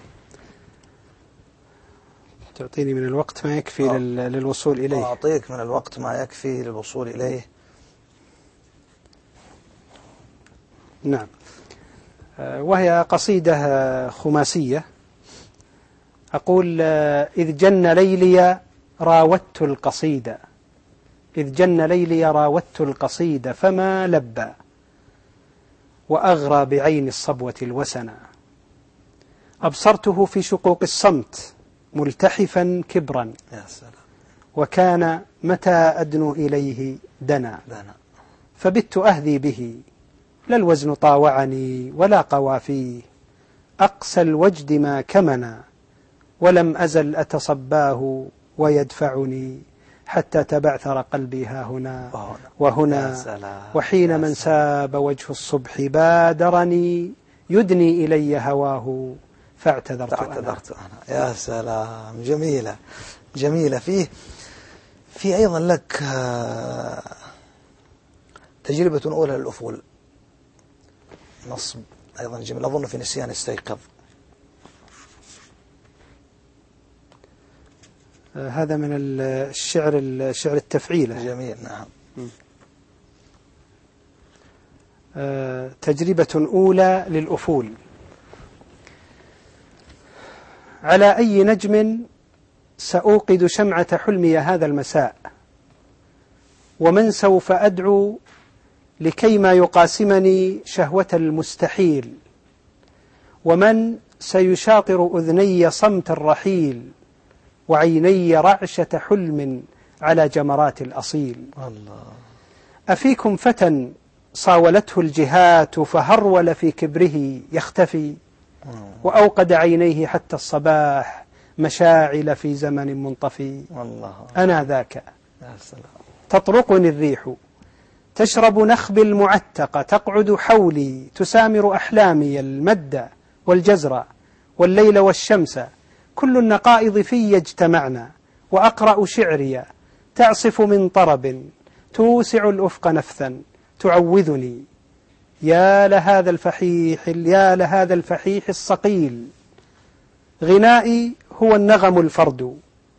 تعطيني من الوقت ما يكفي للوصول إليه. أعطيك من الوقت ما يكفي للوصول إليه. نعم. وهي قصيدة خماسية. أقول: إذ جن ليلي راودت القصيدة، إذ جن ليلي راودت القصيدة، فما لبى وأغرى بعين الصبوة الوسنا، أبصرته في شقوق الصمت ملتحفا كبرا، يا سلام، وكان متى أدنو إليه دنا، فبت أهذي به لا الوزن طاوعني ولا قوى فيه، أقسى الوجد ما كمنا ولم أزل أتصباه ويدفعني، حتى تبعثر قلبي ها هنا وهنا، وحين من ساب وجه الصبح بادرني يدني إلي هواه فاعتذرت أنا. يا سلام، جميلة جميلة. في أيضا لك تجربة أولى للأفول، نصب أيضا جميل، أظن في نسيان استيقظ. هذا من الشعر التفعيلة. جميل، نعم. تجربة أولى للأفول. على أي نجم سأوقد شمعة حلمي هذا المساء، ومن سوف أدعو لكيما يقاسمني شهوة المستحيل، ومن سيشاطر أذني صمت الرحيل، وعيني رعشة حلم على جمرات الأصيل. الله. أفيكم فتى صاولته الجهات فهرول في كبره يختفي، وأوقد عينيه حتى الصباح مشاعل في زمن منطفي. أنا ذاك تطرقني الريح تشرب نخبي المعتق، تقعد حولي تسامر أحلامي المد والجزر والليل والشمس، كل النقائض في اجتمعنا، وأقرأ شعري تعصف من طرب توسع الأفق نفثا تعوذني. يا لهذا الفحيح الصقيل، غنائي هو النغم الفرد،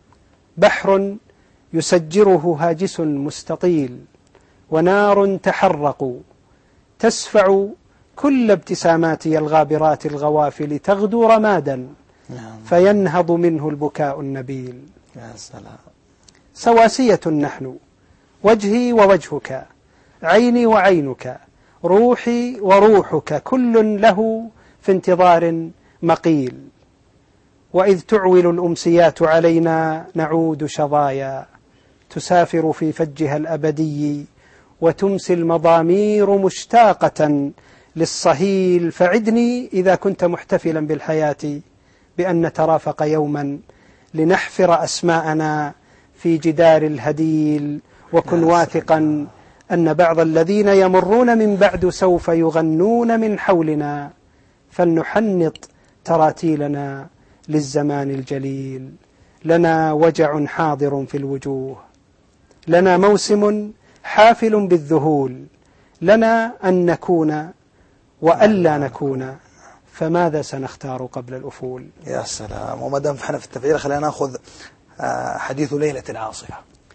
بحر يسجره هاجس مستطيل، ونار تحرق تسفع كل ابتساماتي الغابرات الغوافل، تغدو رمادا فينهض منه البكاء النبيل. يا سلام. سواسية نحن، وجهي ووجهك، عيني وعينك، روحي وروحك، كل له في انتظار مقيل، وإذ تعول الأمسيات علينا نعود شظايا، تسافر في فجها الأبدي، وتمسي المضامير مشتاقة للصهيل، فعدني إذا كنت محتفلا بالحياة بأن نترافق يوما لنحفر أسماءنا في جدار الهديل، وكن واثقا أن بعض الذين يمرون من بعد سوف يغنون من حولنا، فلنحنط تراتيلنا للزمان الجليل. لنا وجع حاضر في الوجوه، لنا موسم حافل بالذهول، لنا أن نكون وألا نكون، فماذا سنختار قبل الأفول؟ يا سلام. وما دام احنا في التفعيل خلينا ناخذ حديث ليلة عاصفة.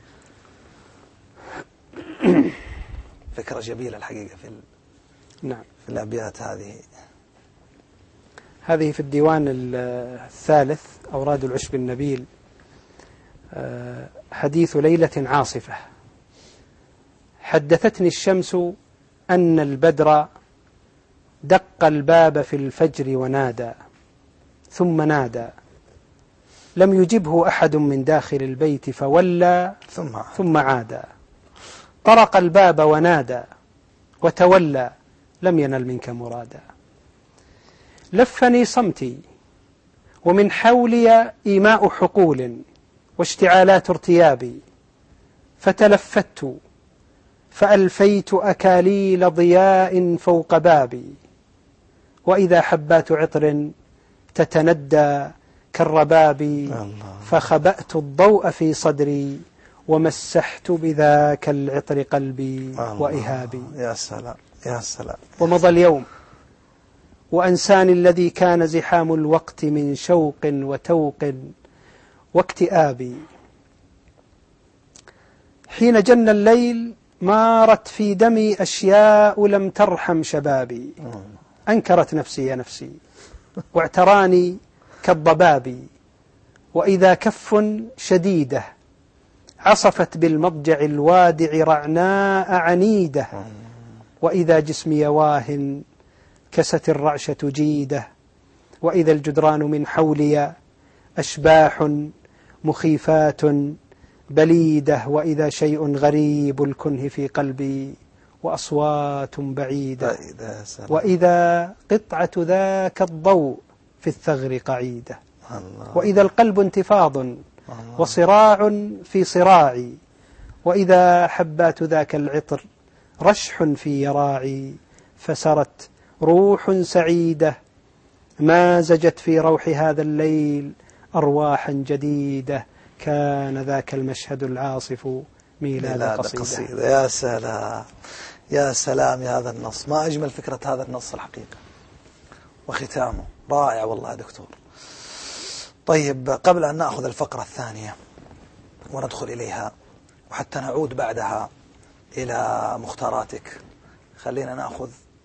فكرة جميلة الحقيقة نعم، في الأبيات هذه في الديوان الثالث أوراد العشب النبيل. حديث ليلة عاصفة. حدثتني الشمس أن البدر دق الباب في الفجر ونادى، ثم نادى، لم يجبه أحد من داخل البيت، فولى ثم عاد، طرق الباب ونادى وتولى، لم ينل منك مرادا. لفني صمتي ومن حولي إيماء حقول واشتعالات ارتيابي، فتلفت فألفيت أكاليل ضياء فوق بابي، وإذا حبات عطر تتندى كالرباب، فخبأت الضوء في صدري ومسحت بذاك العطر قلبي وإهابي. يا سلام يا سلام. ومضى اليوم وأنساني الذي كان زحام الوقت من شوق وتوق واكتئابي. حين جن الليل مارت في دمي أشياء لم ترحم شبابي، أنكرت نفسي واعتراني كالضباب، وإذا كف شديدة عصفت بالمضجع الوادع رعناء عنيدة، وإذا جسمي واه كست الرعشة جيدة، وإذا الجدران من حولي أشباح مخيفات بليدة، وإذا شيء غريب الكنه في قلبي وأصوات بعيدة، وإذا قطعة ذاك الضوء في الثغر قعيدة، وإذا القلب انتفاض وصراع في صراعي، وإذا حبات ذاك العطر رشح في يراعي، فسرت روح سعيدة مازجت في روح هذا الليل أرواحا جديدة، كان ذاك المشهد العاصف ميلاد قصيدة. يا سلام يا سلام يا هذا النص، ما أجمل فكرة هذا النص الحقيقة، وختامه رائع والله يا دكتور. طيب قبل أن نأخذ الفقرة الثانية وندخل إليها وحتى نعود بعدها إلى مختاراتك، خلينا نأخذ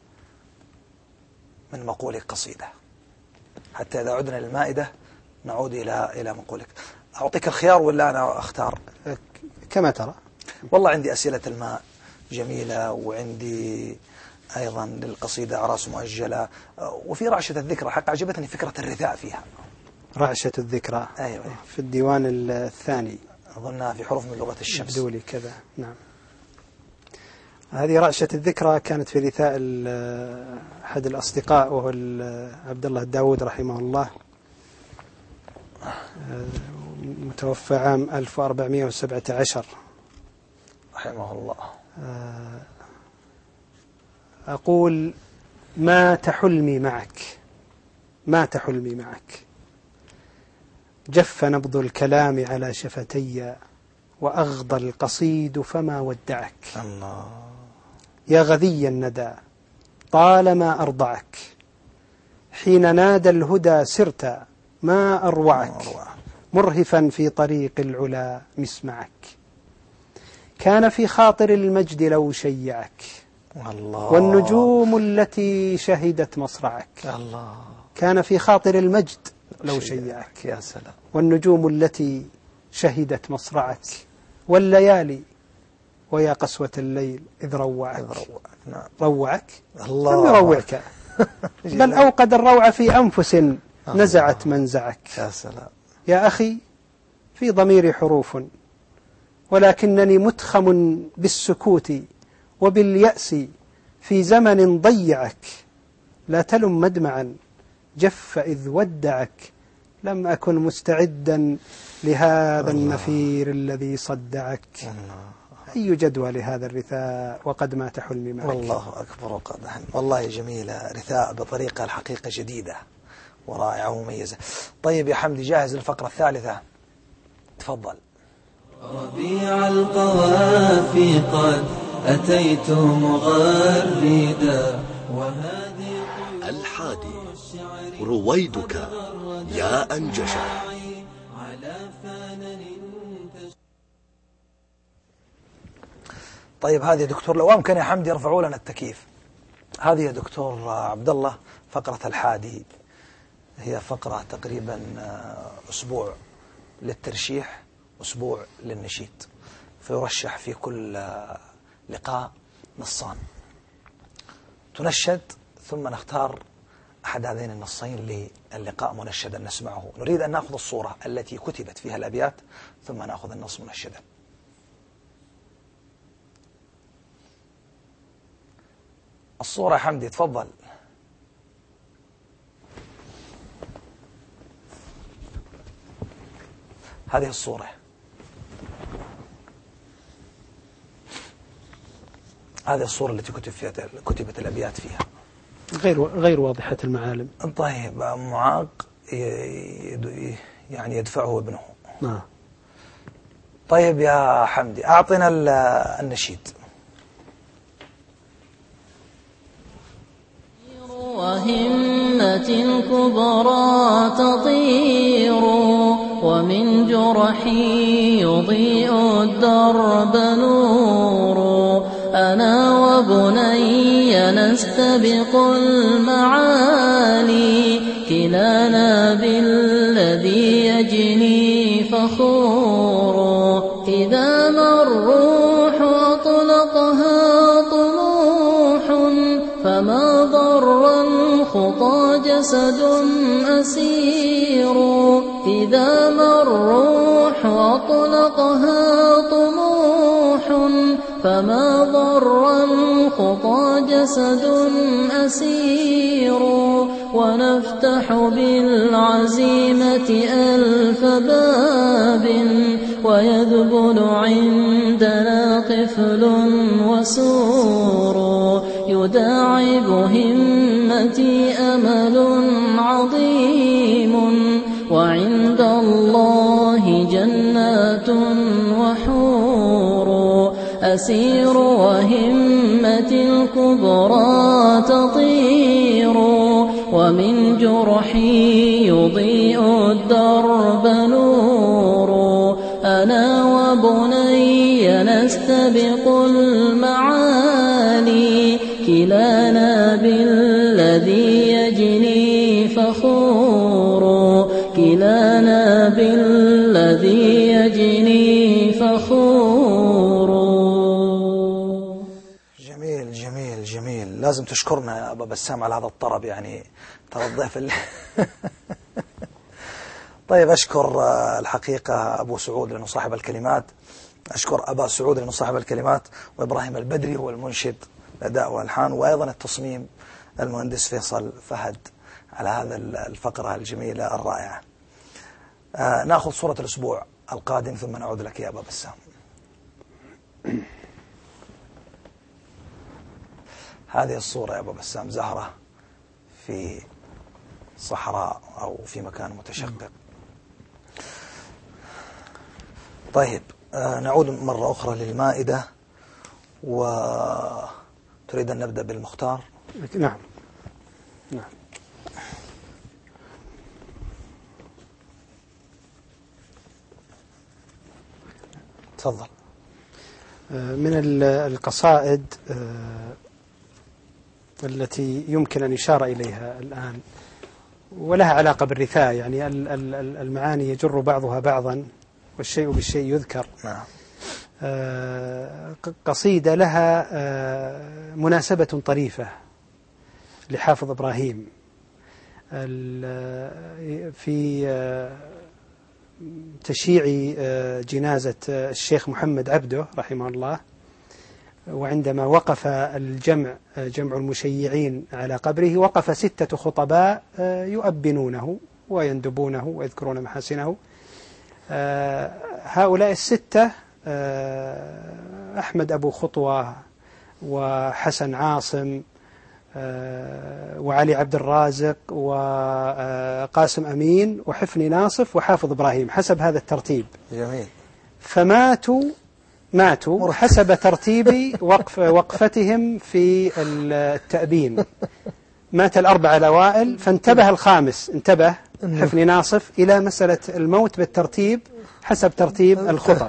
من مقولك قصيدة حتى إذا عدنا للمائدة نعود إلى مقولك. أعطيك الخيار ولا أنا أختار؟ كما ترى. والله عندي أسئلة الماء جميلة، وعندي أيضا للقصيدة أعراس مؤجلة، وفي رعشة الذكرى. حق عجبتني فكرة الرثاء فيها، رعشة الذكرى. أيوة. في الديوان الثاني أظنها في حروف من لغة الشمس. يبدو لي كذا. نعم. هذه رعشة الذكرى كانت في رثاء أحد الأصدقاء وهو عبد الله الداود رحمه الله، متوفى عام 1417 رحمه الله. أقول: مات حلمي معك، مات حلمي معك، جف نبض الكلام على شفتي، وأغضى القصيد فما ودعك. الله. يا غذي الندى طالما أرضعك، حين نادى الهدى سرت ما أروعك، مرهفا في طريق العلا مسمعك، كان في خاطر المجد لو شيعك، الله. والنجوم التي شهدت مصرعك. الله. كان في خاطر المجد لو شيعك. يا سلام. والنجوم التي شهدت مصرعك، والليالي ويا قسوة الليل إذ روعك. نعم. روعك. الله. لم يروعك بل أوقد الروع في أنفس نزعت منزعك. يا سلام. يا أخي في ضميري حروف، ولكنني متخم بالسكوت وباليأس في زمن ضيعك، لا تلم مدمعا جف إذ ودعك، لم أكن مستعدا لهذا النفير الذي صدعك. أي جدوى لهذا الرثاء وقد مات حلمي معك. والله أكبر وقد والله جميلة، رثاء بطريقة الحقيقة جديدة ورائعة ومميزة. طيب يا حمدي جاهز للفقرة الثالثة؟ تفضل. ربيع القوافي قد أتيت مغردا، وهذه الحادي رويدك يا أنجشا. طيب هذه يا دكتور لو أمكن يا حمدي يرفعوا لنا التكييف. هذه يا دكتور عبد الله فقرة الحادي، هي فقرة تقريبا أسبوع للترشيح، أسبوع للنشيد، فيرشح في كل لقاء نصان، تنشد ثم نختار أحد هذين النصين للقاء منشدا نسمعه. نريد أن نأخذ الصورة التي كتبت فيها الأبيات ثم نأخذ النص منشدا. الصورة حمدي تفضل. هذه الصورة، هذه الصورة التي كتبت الأبيات فيها، غير واضحة المعالم. طيب معاق يعني يدفعه ابنه. طيب يا حمدي أعطنا النشيد. وهمة كبرى تطير، ومن جرحي يضيء الدرب نور، أنا وبني نستبق المعالي، كلانا بالذي يجني فخور، إذا ما الروح أطلقها طموح، فما ضر الخطى جسد أسير، إذا ما الروح أطلقها طموح فما ضر الخطى جسد أسير ونفتح بالعزيمة ألف باب ويذبل عندنا طفل وسور يداعب همتي أمل عظيم وعند الله جنات وحور أسير وهمتي الكبرى تطير ومن جرحي يضيء الدرب نور أنا وبني نستبق المعالي كلانا بالذي يجني فخور كلانا بالذي يجني فخور. جميل جميل جميل. لازم تشكرنا يا أبا بسام على هذا الطرب، يعني ترى الضيف اللي طيب أشكر الحقيقة أبو سعود لأنه صاحب الكلمات، أشكر أبا سعود لأنه صاحب الكلمات، وإبراهيم البدري هو المنشد الأداء والألحان، وأيضا التصميم المهندس فيصل فهد على هذا الفقرة الجميلة الرائعة. نأخذ صورة الأسبوع القادم ثم نعود لك يا أبا بسام. هذه الصورة يا أبا بسام زهرة في صحراء أو في مكان متشقق. طيب نعود مرة أخرى للمائدة، وتريد أن نبدأ بالمختار؟ نعم نعم. تفضل. من القصائد التي يمكن أن يشار إليها الآن ولها علاقة بالرثاء، يعني المعاني يجر بعضها بعضا والشيء بالشيء يذكر. قصيدة لها مناسبة طريفة لحافظ إبراهيم في تشييع جنازة الشيخ محمد عبده رحمه الله، وعندما وقف جمع المشيعين على قبره وقف 6 خطباء يؤبنونه ويندبونه ويذكرون محاسنه. هؤلاء 6 أحمد أبو خطوة وحسن عاصم وعلي عبد الرازق وقاسم أمين وحفني ناصف وحافظ إبراهيم حسب هذا الترتيب. جميل. فماتوا حسب ترتيب وقفتهم في التأبين. مات 4 الأوائل، فانتبه الخامس، انتبه حفني ناصف إلى مسألة الموت بالترتيب حسب ترتيب الخطب،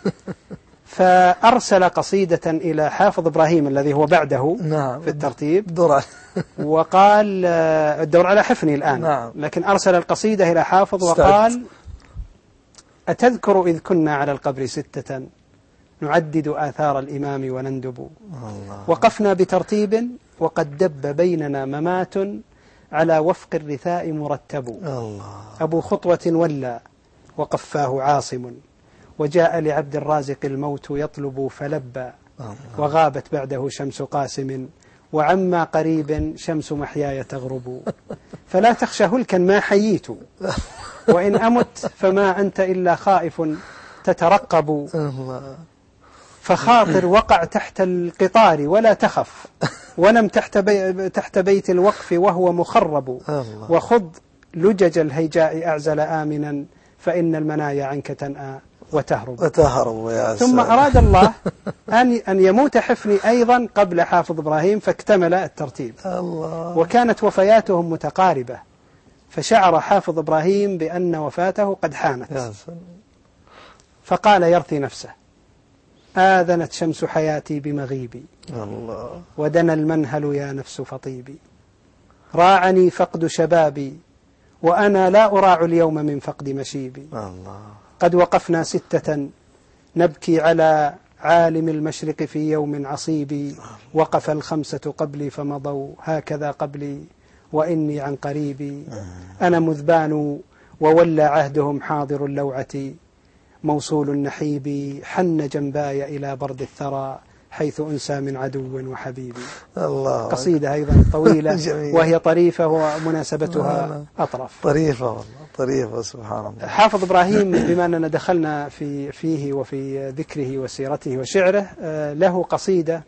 فأرسل قصيدة إلى حافظ إبراهيم الذي هو بعده في الترتيب، وقال الدور على حفني الآن، لكن أرسل القصيدة إلى حافظ وقال: أتذكر إذ كنا على القبر 6 نعدد آثار الإمام ونندب، وقفنا بترتيب وقد دب بيننا ممات على وفق الرثاء مرتب. أبو خطوة ولى وقفاه عاصم، وجاء لعبد الرازق الموت يطلب فلبى، وغابت بعده شمس قاسم، وعما قريب شمس محياي تغرب. فلا تخشى هلكا ما حييت، وإن أمت فما أنت إلا خائف تترقب، فخاطر وقع تحت القطار ولا تخف، ونم تحت بيت الوقف وهو مخرب، وخذ لجج الهيجاء أعزل آمنا، فإن المنايا عنك تنأى وتهرب. ثم أراد الله أن يموت حفني أيضا قبل حافظ إبراهيم، فاكتمل الترتيب. وكانت وفياتهم متقاربة، فشعر حافظ إبراهيم بأن وفاته قد حانت، فقال يرثي نفسه: آذنت شمس حياتي بمغيبي، ودنا المنهل يا نفس فطيبي، راعني فقد شبابي، وأنا لا أراع اليوم من فقد مشيبي. قد وقفنا 6 نبكي على عالم المشرق في يوم عصيب، وقف 5 قبلي فمضوا هكذا قبلي، وإني عن قريبي. أنا مذبان وولى عهدهم حاضر اللوعة موصول النحيب حن جنباي إلى برد الثرى حيث أنسى من عدو وحبيب. الله قصيدة أيضا طويلة وهي طريفة ومناسبتها أطرف. طريفة والله طريفة سبحان الله. حافظ إبراهيم بما أننا دخلنا فيه وفي ذكره وسيرته وشعره له قصيدة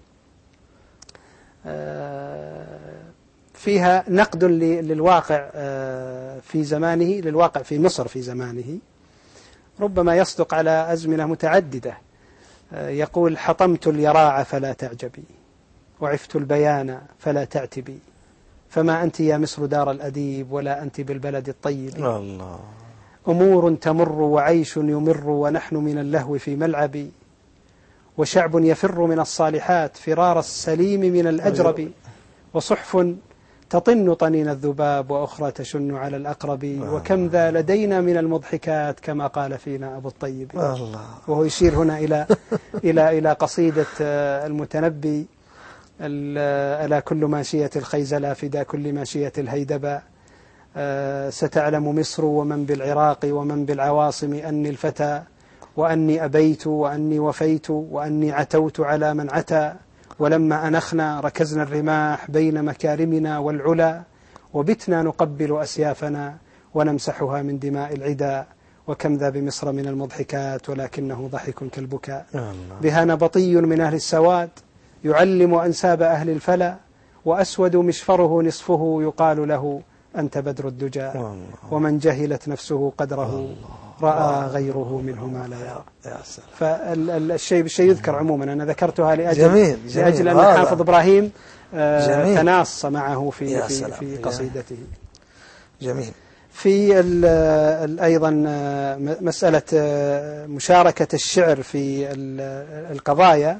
فيها نقد للواقع في زمانه، للواقع في مصر في زمانه، ربما يصدق على أزمنة متعددة. يقول: حطمت اليراع فلا تعجبي، وعفت البيان فلا تعتبي، فما أنت يا مصر دار الأديب ولا أنت بالبلد الطيب. الله. أمور تمر وعيش يمر ونحن من اللهو في ملعب، وشعب يفر من الصالحات فرار السليم من الأجرب، وصحف تطن طنين الذباب وأخرى تشن على الأقرب، وكم ذا لدينا من المضحكات كما قال فينا أبو الطيب. الله. وهو يشير هنا إلى قصيدة المتنبي: ألا كل ماشية الخيزلة فدا كل ماشية الهيدبة، ستعلم مصر ومن بالعراق ومن بالعواصم أني الفتى، وأني أبيت وأني وفيت وأني عتوت على من عتى، ولما أنخنا ركزنا الرماح بين مكارمنا والعلا، وبتنا نقبل أسيافنا ونمسحها من دماء العدا، وكم ذا بمصر من المضحكات ولكنه ضحك كالبكاء. بها نبطي من أهل السواد يعلم أنساب أهل الفلا، وأسود مشفره نصفه يقال له أنت بدر الدجى، ومن جهلت نفسه قدره رأى غيره منه ما لا يرى. فالشيء يذكر عموما. أنا ذكرتها لأجل أن حافظ إبراهيم تناص معه في قصيدته. جميل. في أيضا مسألة مشاركة الشعر في القضايا،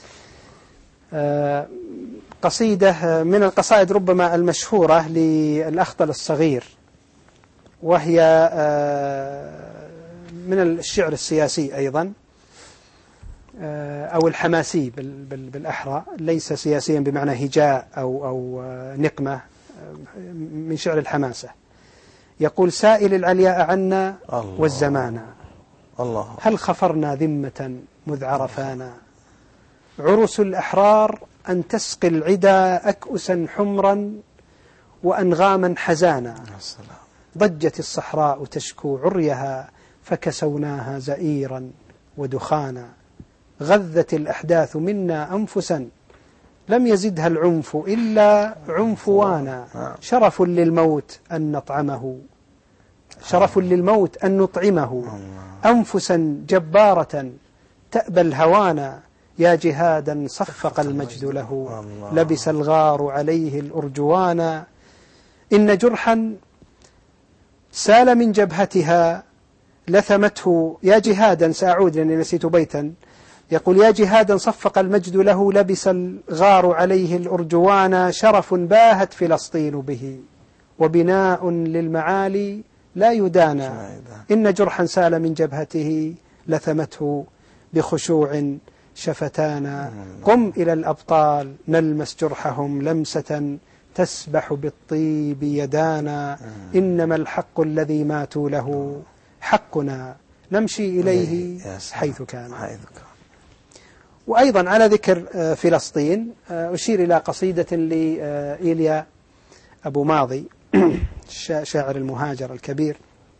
قصيدة من القصائد ربما المشهورة للأخطل الصغير، وهي من الشعر السياسي أيضا أو الحماسي بالأحرى، ليس سياسيا بمعنى هجاء أو نقمة، من شعر الحماسة. يقول: سائل العلياء عنا والزمان، الله. هل خفرنا ذمة مذ عرفانا، عرس الأحرار أن تسقي العدا أكؤسا حمرا وأنغاما حزانا، ضجت الصحراء تشكو عريها فكسوناها زئيرا ودخانا، غذت الأحداث منا أنفسا لم يزدها العنف إلا عنفوانا، شرف للموت أن نطعمه، شرف للموت أن نطعمه، أنفسا جبارة تأبى الهوانا، يا جهادا صفق المجد له لبس الغار عليه الأرجوانا، إن جرحا سال من جبهتها لثمته، يا جهادا، سأعود لأني نسيت بيتا، يقول: يا جهادا صفق المجد له لبس الغار عليه الأرجوانا، شرف باهت فلسطين به وبناء للمعالي لا يدانى، إن جرحا سال من جبهته لثمته بخشوع شفتانا، قم إلى الأبطال نلمس جرحهم لمسة تسبح بالطيب يدانا، إنما الحق الذي ماتوا له حقنا نمشي إليه حيث كان. وأيضا على ذكر فلسطين أشير إلى قصيدة لإيليا أبو ماضي شاعر المهاجر الكبير: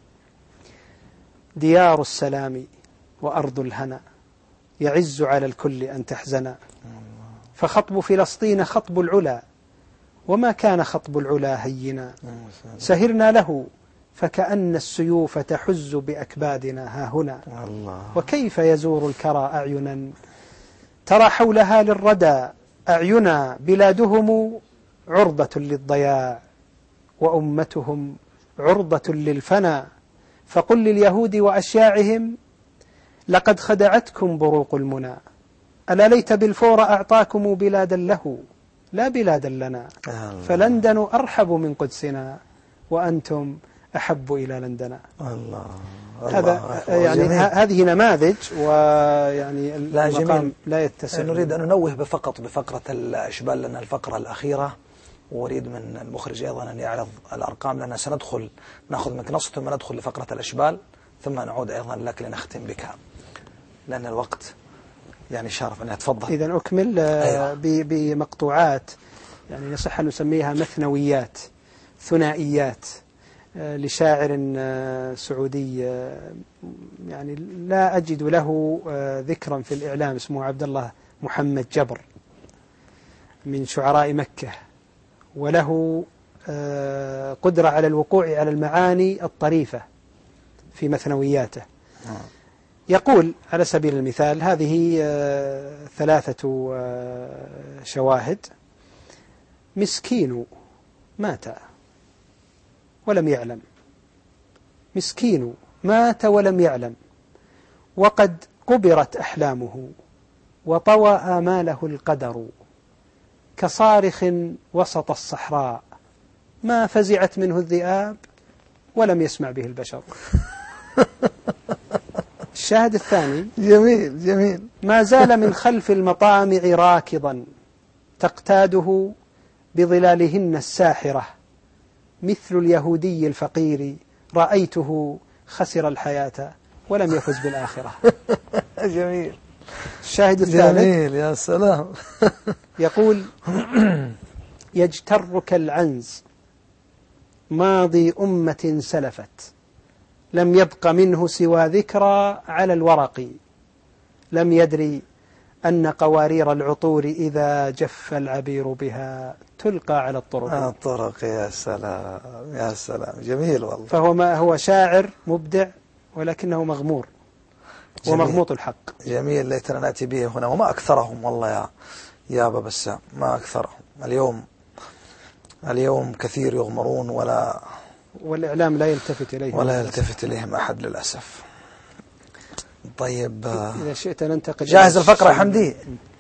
ديار السلام وأرض الهنا يعز على الكل أن تحزنا، فخطب فلسطين خطب العلا وما كان خطب العلا هينا، سهرنا له فكأن السيوف تحز بأكبادنا ها هنا، وكيف يزور الكرى أعينا ترى حولها للردى أعينا، بلادهم عرضة للضياع وأمتهم عرضة للفنا، فقل لليهود وأشياعهم لقد خدعتكم بروق المنى، ألا ليت بالفور أعطاكم بلادا له لا بلادا لنا، فلندن أرحب من قدسنا وأنتم أحب إلى لندن. الله. هذا يعني هذه نماذج، ويعني المقام لا يتسع. نريد أن ننوه فقط بفقرة الإشبال لنا الفقرة الأخيرة وأريد من المخرج أيضا أن يعرض الأرقام، لأننا سندخل نأخذ منك نص ثم ندخل لفقرة الأشبال ثم نعود أيضا لك لنختم بك، لأن الوقت يعني شارف أن يتفضل. إذا أكمل بمقطوعات يعني يصح أن نسميها مثنويات ثنائيات لشاعر سعودي يعني لا أجد له ذكرا في الإعلام، اسمه عبد الله محمد جبر، من شعراء مكة، وله قدرة على الوقوع على المعاني الطريفة في مثنوياته. يقول على سبيل المثال، هذه 3 شواهد: مسكين مات ولم يعلم، مسكين مات ولم يعلم، وقد قبرت أحلامه وطوى آماله القدر، كصارخ وسط الصحراء ما فزعت منه الذئاب ولم يسمع به البشر. الشاهد الثاني: جميل جميل. ما زال من خلف المطامع راكضا تقتاده بظلالهن الساحرة، مثل اليهودي الفقير رأيته خسر الحياة ولم يفز بالآخرة. جميل. الشاهد الثالث: جميل يا سلام. يقول: يجتر كالعنز ماضي أمة سلفت، لم يبق منه سوى ذكرى على الورق، لم يدري أن قوارير العطور إذا جف العبير بها تلقى على الطرق. الطرق. يا سلام يا سلام. جميل والله. فهو ما هو شاعر مبدع ولكنه مغمور ومغموط الحق. جميل. ليتنا نأتي به هنا، وما أكثرهم والله يا أبا بسام، ما أكثرهم. اليوم كثير يغمرون والإعلام لا يلتفت إليهم، ولا يلتفت إليهم أحد للأسف. طيب، إذا شئت ننتقل. جاهز الفقرة حمدي؟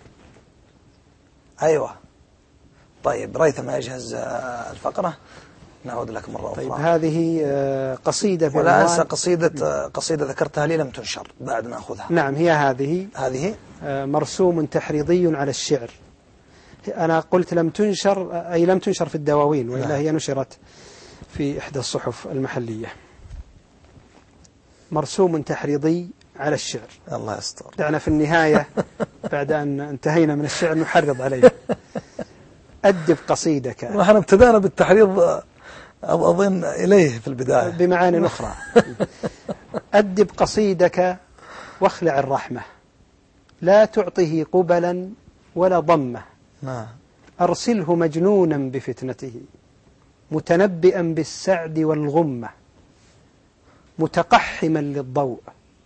أيوة. طيب، ريثما يجهز الفقرة، نعود لك مرة أخرى. طيب، هذه قصيدة، ولا أنسى قصيدة ذكرتها لي لم تنشر، بعد نأخذها. نعم، هي هذه مرسوم تحريضي على الشعر. أنا قلت لم تنشر، أي لم تنشر في الدواوين، وإلا هي نشرت في إحدى الصحف المحلية. مرسوم تحريضي على الشعر. الله يستر. دعنا في النهاية بعد أن انتهينا من الشعر نحرض عليه. أدب قصيدك. نحن ابتدأنا بالتحريض أظن إليه في البداية بمعاني أخرى. أدب قصيدك واخلع الرحمة، لا تعطه قبلا ولا ضمة، أرسله مجنونا بفتنته، متنبئا بالسعد والغمة، متقحما للضوء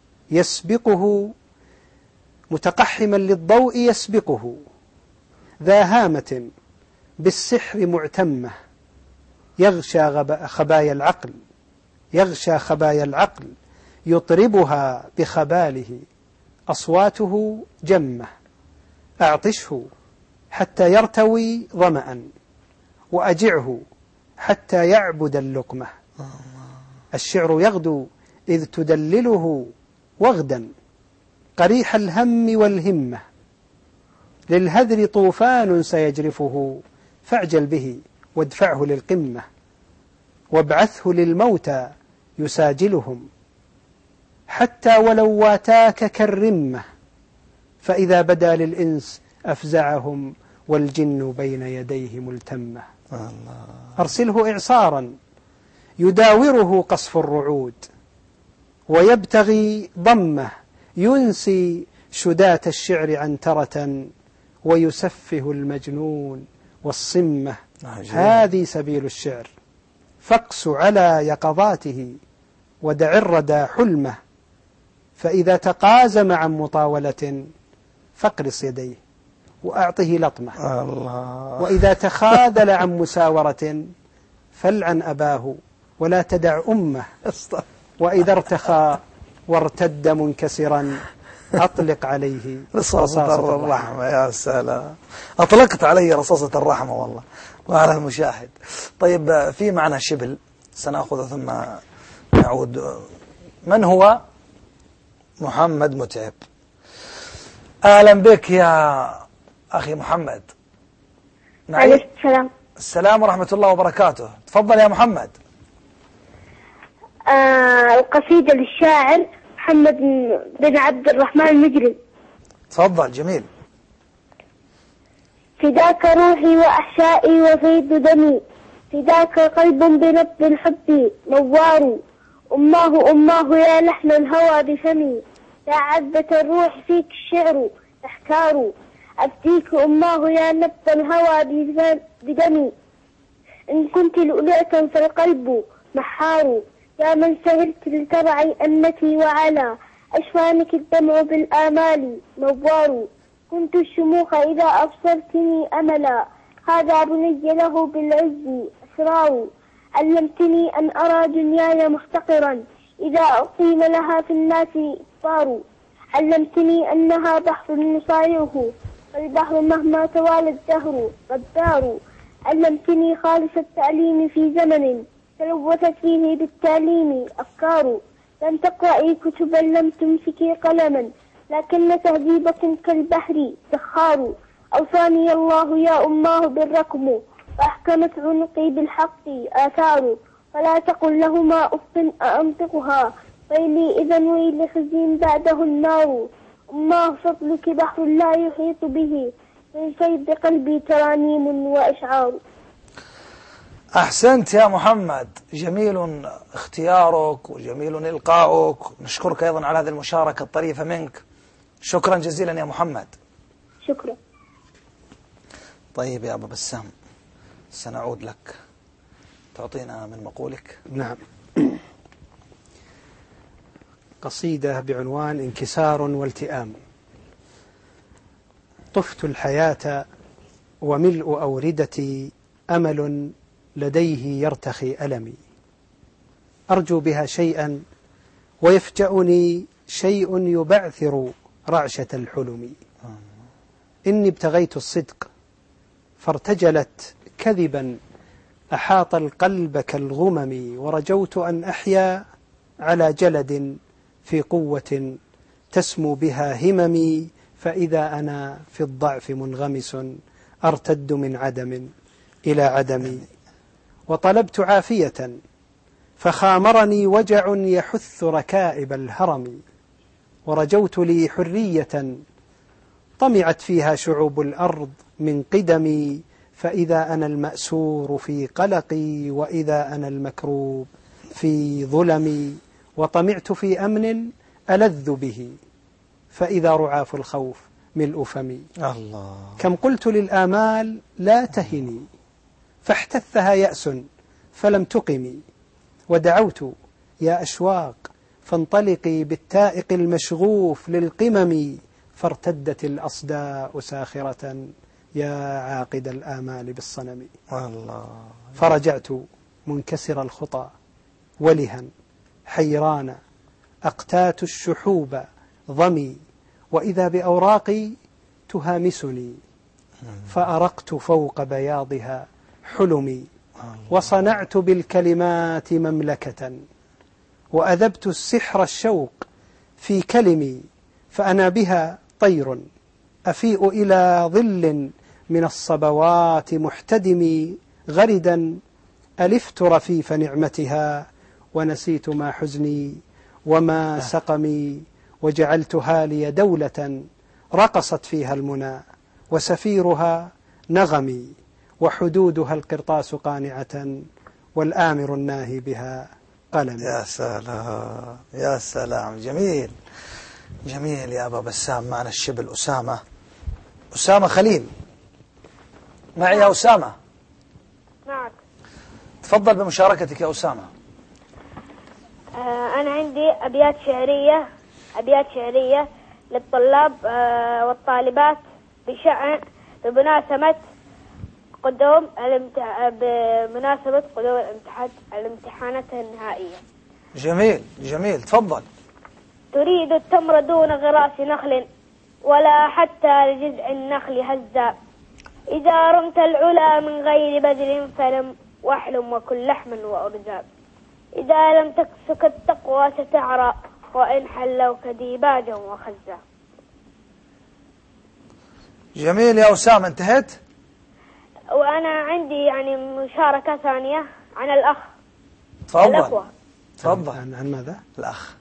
يسبقه، ذا هامة بالسحر معتمة، يغشى خبايا العقل يطربها بخباله، أصواته جمة، أعطشه حتى يرتوي ظمأ، وأجعه حتى يعبد اللقمة. الشعر يغدو إذ تدلله وغدا، قريح الهم والهمة، للهذر طوفان سيجرفه، فاعجل به وادفعه للقمة، وابعثه للموتى يساجلهم، حتى ولو واتاك كالرمة، فإذا بدا للإنس أفزعهم، والجن بين يديه ملتمة. أرسله إعصارا يداوره قصف الرعود، ويبتغي ضمه، ينسي شداة الشعر عنترة، ويسفه المجنون والصمة. هذه سبيل الشعر، فاقس على يقظاته، ودع الردى حلمه، فإذا تقازم عن مطاولة فاقرص يديه وأعطه لطمة، وإذا تخاذل عن مساورة فالعن أباه ولا تدع أمه، وإذا ارتخى وارتد منكسرا أطلق عليه رصاصة الرحمة. يا سلام، أطلقت عليه رصاصة الرحمة والله وعلى المشاهد. طيب، في معنا شبل سنأخذه ثم نعود. من هو محمد متعب؟ أهلا بك يا أخي محمد. عليكم السلام. السلام ورحمة الله وبركاته. تفضل يا محمد. القصيدة للشاعر محمد بن عبد الرحمن المجري. تفضل. جميل. فداك روحي وأحشائي وفيض دمي، فداك قلب بنبض الحب نوار، أماه يا لحن الهوى بفمي، يا عذبة الروح فيك الشعر تحتار، أفديك أماه يا نبض الهوى بدمي، إن كنت لؤلؤة فالقلب محار، يا من سهرت لترعي أمتي وعلى أشفانك الدمع بالآمال نوار، كنت الشموخ إذا أبصرتني أملا، هذا بني له بالعز أسرار، علمتني أن أرى دنياي محتقرا إذا أقيم لها في الناس إكبار، علمتني أنها بحر يصايره والبحر مهما توالى الدهر غدار، علمتني خالص التعليم في زمن تلوثت فيه بالتعليم أفكار، لم تقرأي كتبا لم تمسكي قلما لكن تهذيبة كالبحر سخار، أوصاني الله يا أماه بالركم فأحكمت عنقي بالحق آثار، فلا تقل لهما أف أنطقها ويلي إذا ويل خزي بعده النار، أماه فضلك بحر لا يحيط به من فيض قلبي ترانيم وإشعار. أحسنت يا محمد، جميل اختيارك وجميل إلقاؤك، نشكرك أيضا على هذه المشاركة الطريفة منك، شكرا جزيلا يا محمد. شكرا. طيب يا أبا بسام، سنعود لك، تعطينا من مقولك. نعم. قصيدة بعنوان انكسار والتئام. طفت الحياة وملء أوردتي أمل لديه يرتخي ألمي، أرجو بها شيئا ويفجأني شيء يبعثر رعشة الحلم، إني ابتغيت الصدق فارتجلت كذبا أحاط القلب كالغمم، ورجوت أن أحيا على جلد في قوة تسمو بها هممي، فإذا أنا في الضعف منغمس أرتد من عدم إلى عدم، وطلبت عافية فخامرني وجع يحث ركائب الهرم، ورجوت لي حرية طمعت فيها شعوب الأرض من قدمي، فإذا أنا المأسور في قلقي وإذا أنا المكروب في ظلمي، وطمعت في أمن ألذ به فإذا رعاف الخوف ملء فمي، الله. كم قلت للآمال لا تهني فاحتثها يأس فلم تقمي، ودعوت يا أشواق فانطلقي بالتائق المشغوف للقمم، فارتدت الأصداء ساخرة يا عاقد الآمال بالصنم، الله. فرجعت منكسر الخطى ولها حيران أقتات الشحوب ضمي، وإذا بأوراقي تهامسني فأرقت فوق بياضها حلمي، وصنعت بالكلمات مملكة وأذبت السحر الشوق في كلمي، فأنا بها طير أفيء إلى ظل من الصبوات محتدمي، غردا ألفت رفيف نعمتها ونسيت ما حزني وما سقمي، وجعلتها لي دولة رقصت فيها المنى وسفيرها نغمي، وحدودها القرطاس قانعة والآمر الناهي بها قلم. يا سلام يا سلام، جميل جميل يا أبا بسام. معنا الشبل أسامة خليل، معي يا أسامة. نعم. تفضل بمشاركتك يا أسامة. أنا عندي أبيات شعرية للطلاب والطالبات بمناسبة قدوم الامتحانات النهائية. جميل تفضل. تريد التمر دون غراس نخل ولا حتى لجذع النخل هزا، إذا رمت العلا من غير بذل فلم واحلم وكل لحم وأرزاب، إذا لم تكسك التقوى ستعرى وإن حلوك ديباجا وخزا. جميل يا أسامة، انتهت؟ وأنا عندي يعني مشاركة ثانية عن الأخ. تفضل. تفضل. عن ماذا؟ الأخ.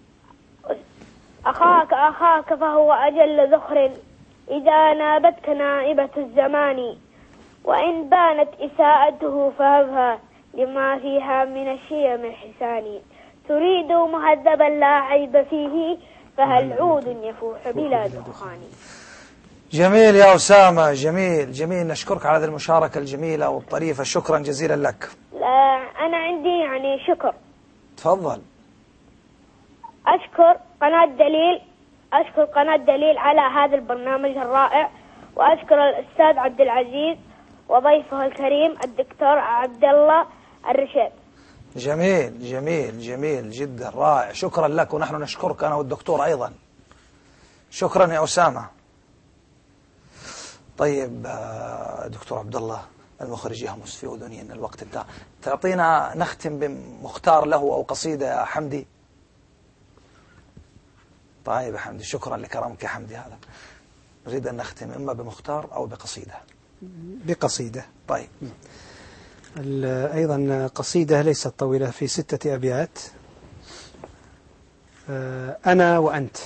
أخاك فهو أجل ذخر إذا نابتك نائبة الزمان، وإن بانت إساءته فهبها لما فيها من الشيم الحسان. تريد مهذبا لا عيب فيه، فهل عود يفوح بلا دخان. جميل يا أسامة، جميل جميل. نشكرك على هذه المشاركة الجميلة والطريفة، شكرا جزيلا لك. أنا عندي يعني شكر. تفضل. أشكر قناة دليل على هذا البرنامج الرائع، وأشكر الأستاذ عبد العزيز وضيفه الكريم الدكتور عبد الله الرشيد. جميل جميل جميل جدا، رائع. شكرا لك، ونحن نشكرك أنا والدكتور أيضا. شكرا يا أسامة. طيب دكتور عبد الله المخرج يهمس في أذني أن الوقت انتهى، تعطينا نختم بمختار له أو قصيدة يا حمدي. طيب يا حمدي، شكرا لكرمك يا حمدي. هذا نريد أن نختم إما بمختار أو بقصيدة. بقصيدة. طيب. أيضا قصيدة ليست طويلة، في 6 أبيات. أنا وأنت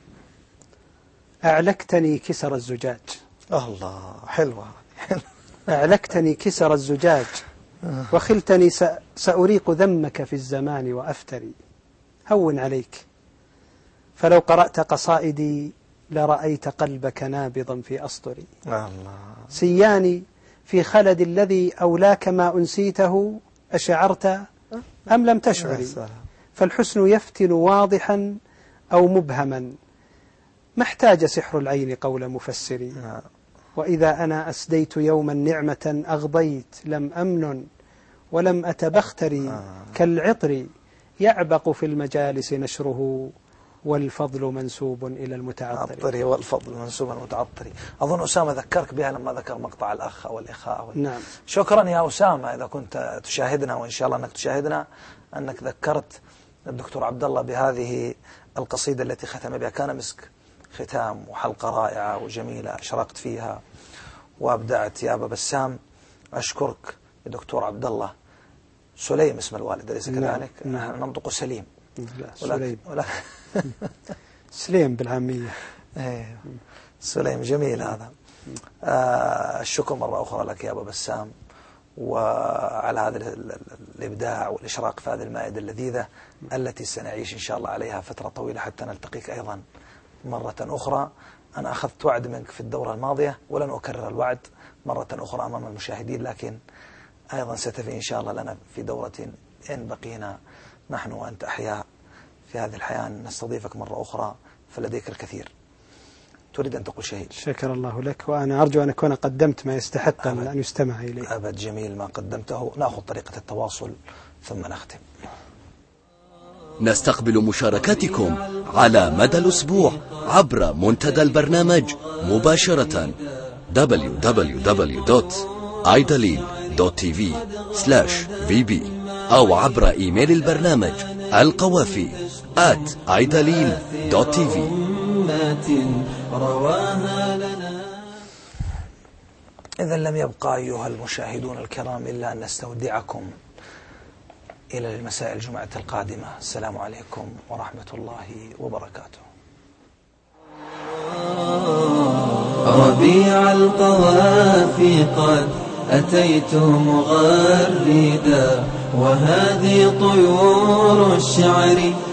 أعلكتني كسر الزجاج. الله، حلوة. أعلكتني كسر الزجاج وخلتني سأريق ذمك في الزمان وأفتري. هون عليك، فلو قرأت قصائدي لرأيت قلبك نابضا في أسطري. الله. سياني في خلد الذي أولاك ما أنسيته، أشعرت أم لم تشعري؟ فالحسن يفتن واضحا أو مبهما، ما احتاج سحر العين قول مفسري. وإذا أنا أسديت يوما نعمة أغضيت، لم أمن ولم أتبختري. كالعطر يعبق في المجالس نشره، والفضل منسوب إلى المتعطر. والفضل منسوب إلى المتعطر. أظن أسامة ذكرك بها لما ذكر مقطع الأخ أو الإخاء. نعم. شكرا يا أسامة، إذا كنت تشاهدنا، وإن شاء الله أنك تشاهدنا، أنك ذكرت الدكتور عبد الله بهذه القصيدة التي ختم بها. كان مسك ختام وحلقة رائعة وجميلة أشرقت فيها وأبدعت يا أبا بسام. أشكرك يا دكتور عبد الله. سليم اسم الوالد أليس كذلك؟ نحن ننطق سليم. سليم. سليم بالعامية. سليم، جميل هذا. الشكر مرة أخرى لك يا أبا بسام، وعلى هذا الإبداع والإشراق في هذه المائدة اللذيذة التي سنعيش إن شاء الله عليها فترة طويلة حتى نلتقيك أيضا مرة أخرى. أنا أخذت وعد منك في الدورة الماضية ولن أكرر الوعد مرة أخرى أمام المشاهدين، لكن أيضا ستفي إن شاء الله لنا في دورة إن بقينا نحن وأنت أحياء في هذه الحياة نستضيفك مرة أخرى، فلديك الكثير. تريد أن تقول شيء؟ شكر الله لك، وأنا أرجو أن أكون قدمت ما يستحق أن يستمع إليه. أبد، جميل ما قدمته. نأخذ طريقة التواصل ثم نختم. نستقبل مشاركاتكم على مدى الأسبوع عبر منتدى البرنامج مباشرة www.idalil.tv/vb أو عبر إيميل البرنامج القوافي@idalil.tv. إذا لم يبقى أيها المشاهدون الكرام إلا أن نستودعكم إلى المساء الجمعة القادمة. السلام عليكم ورحمة الله وبركاته. ربيع القوافي قد أتيت مغردا، وهذه طيور الشعر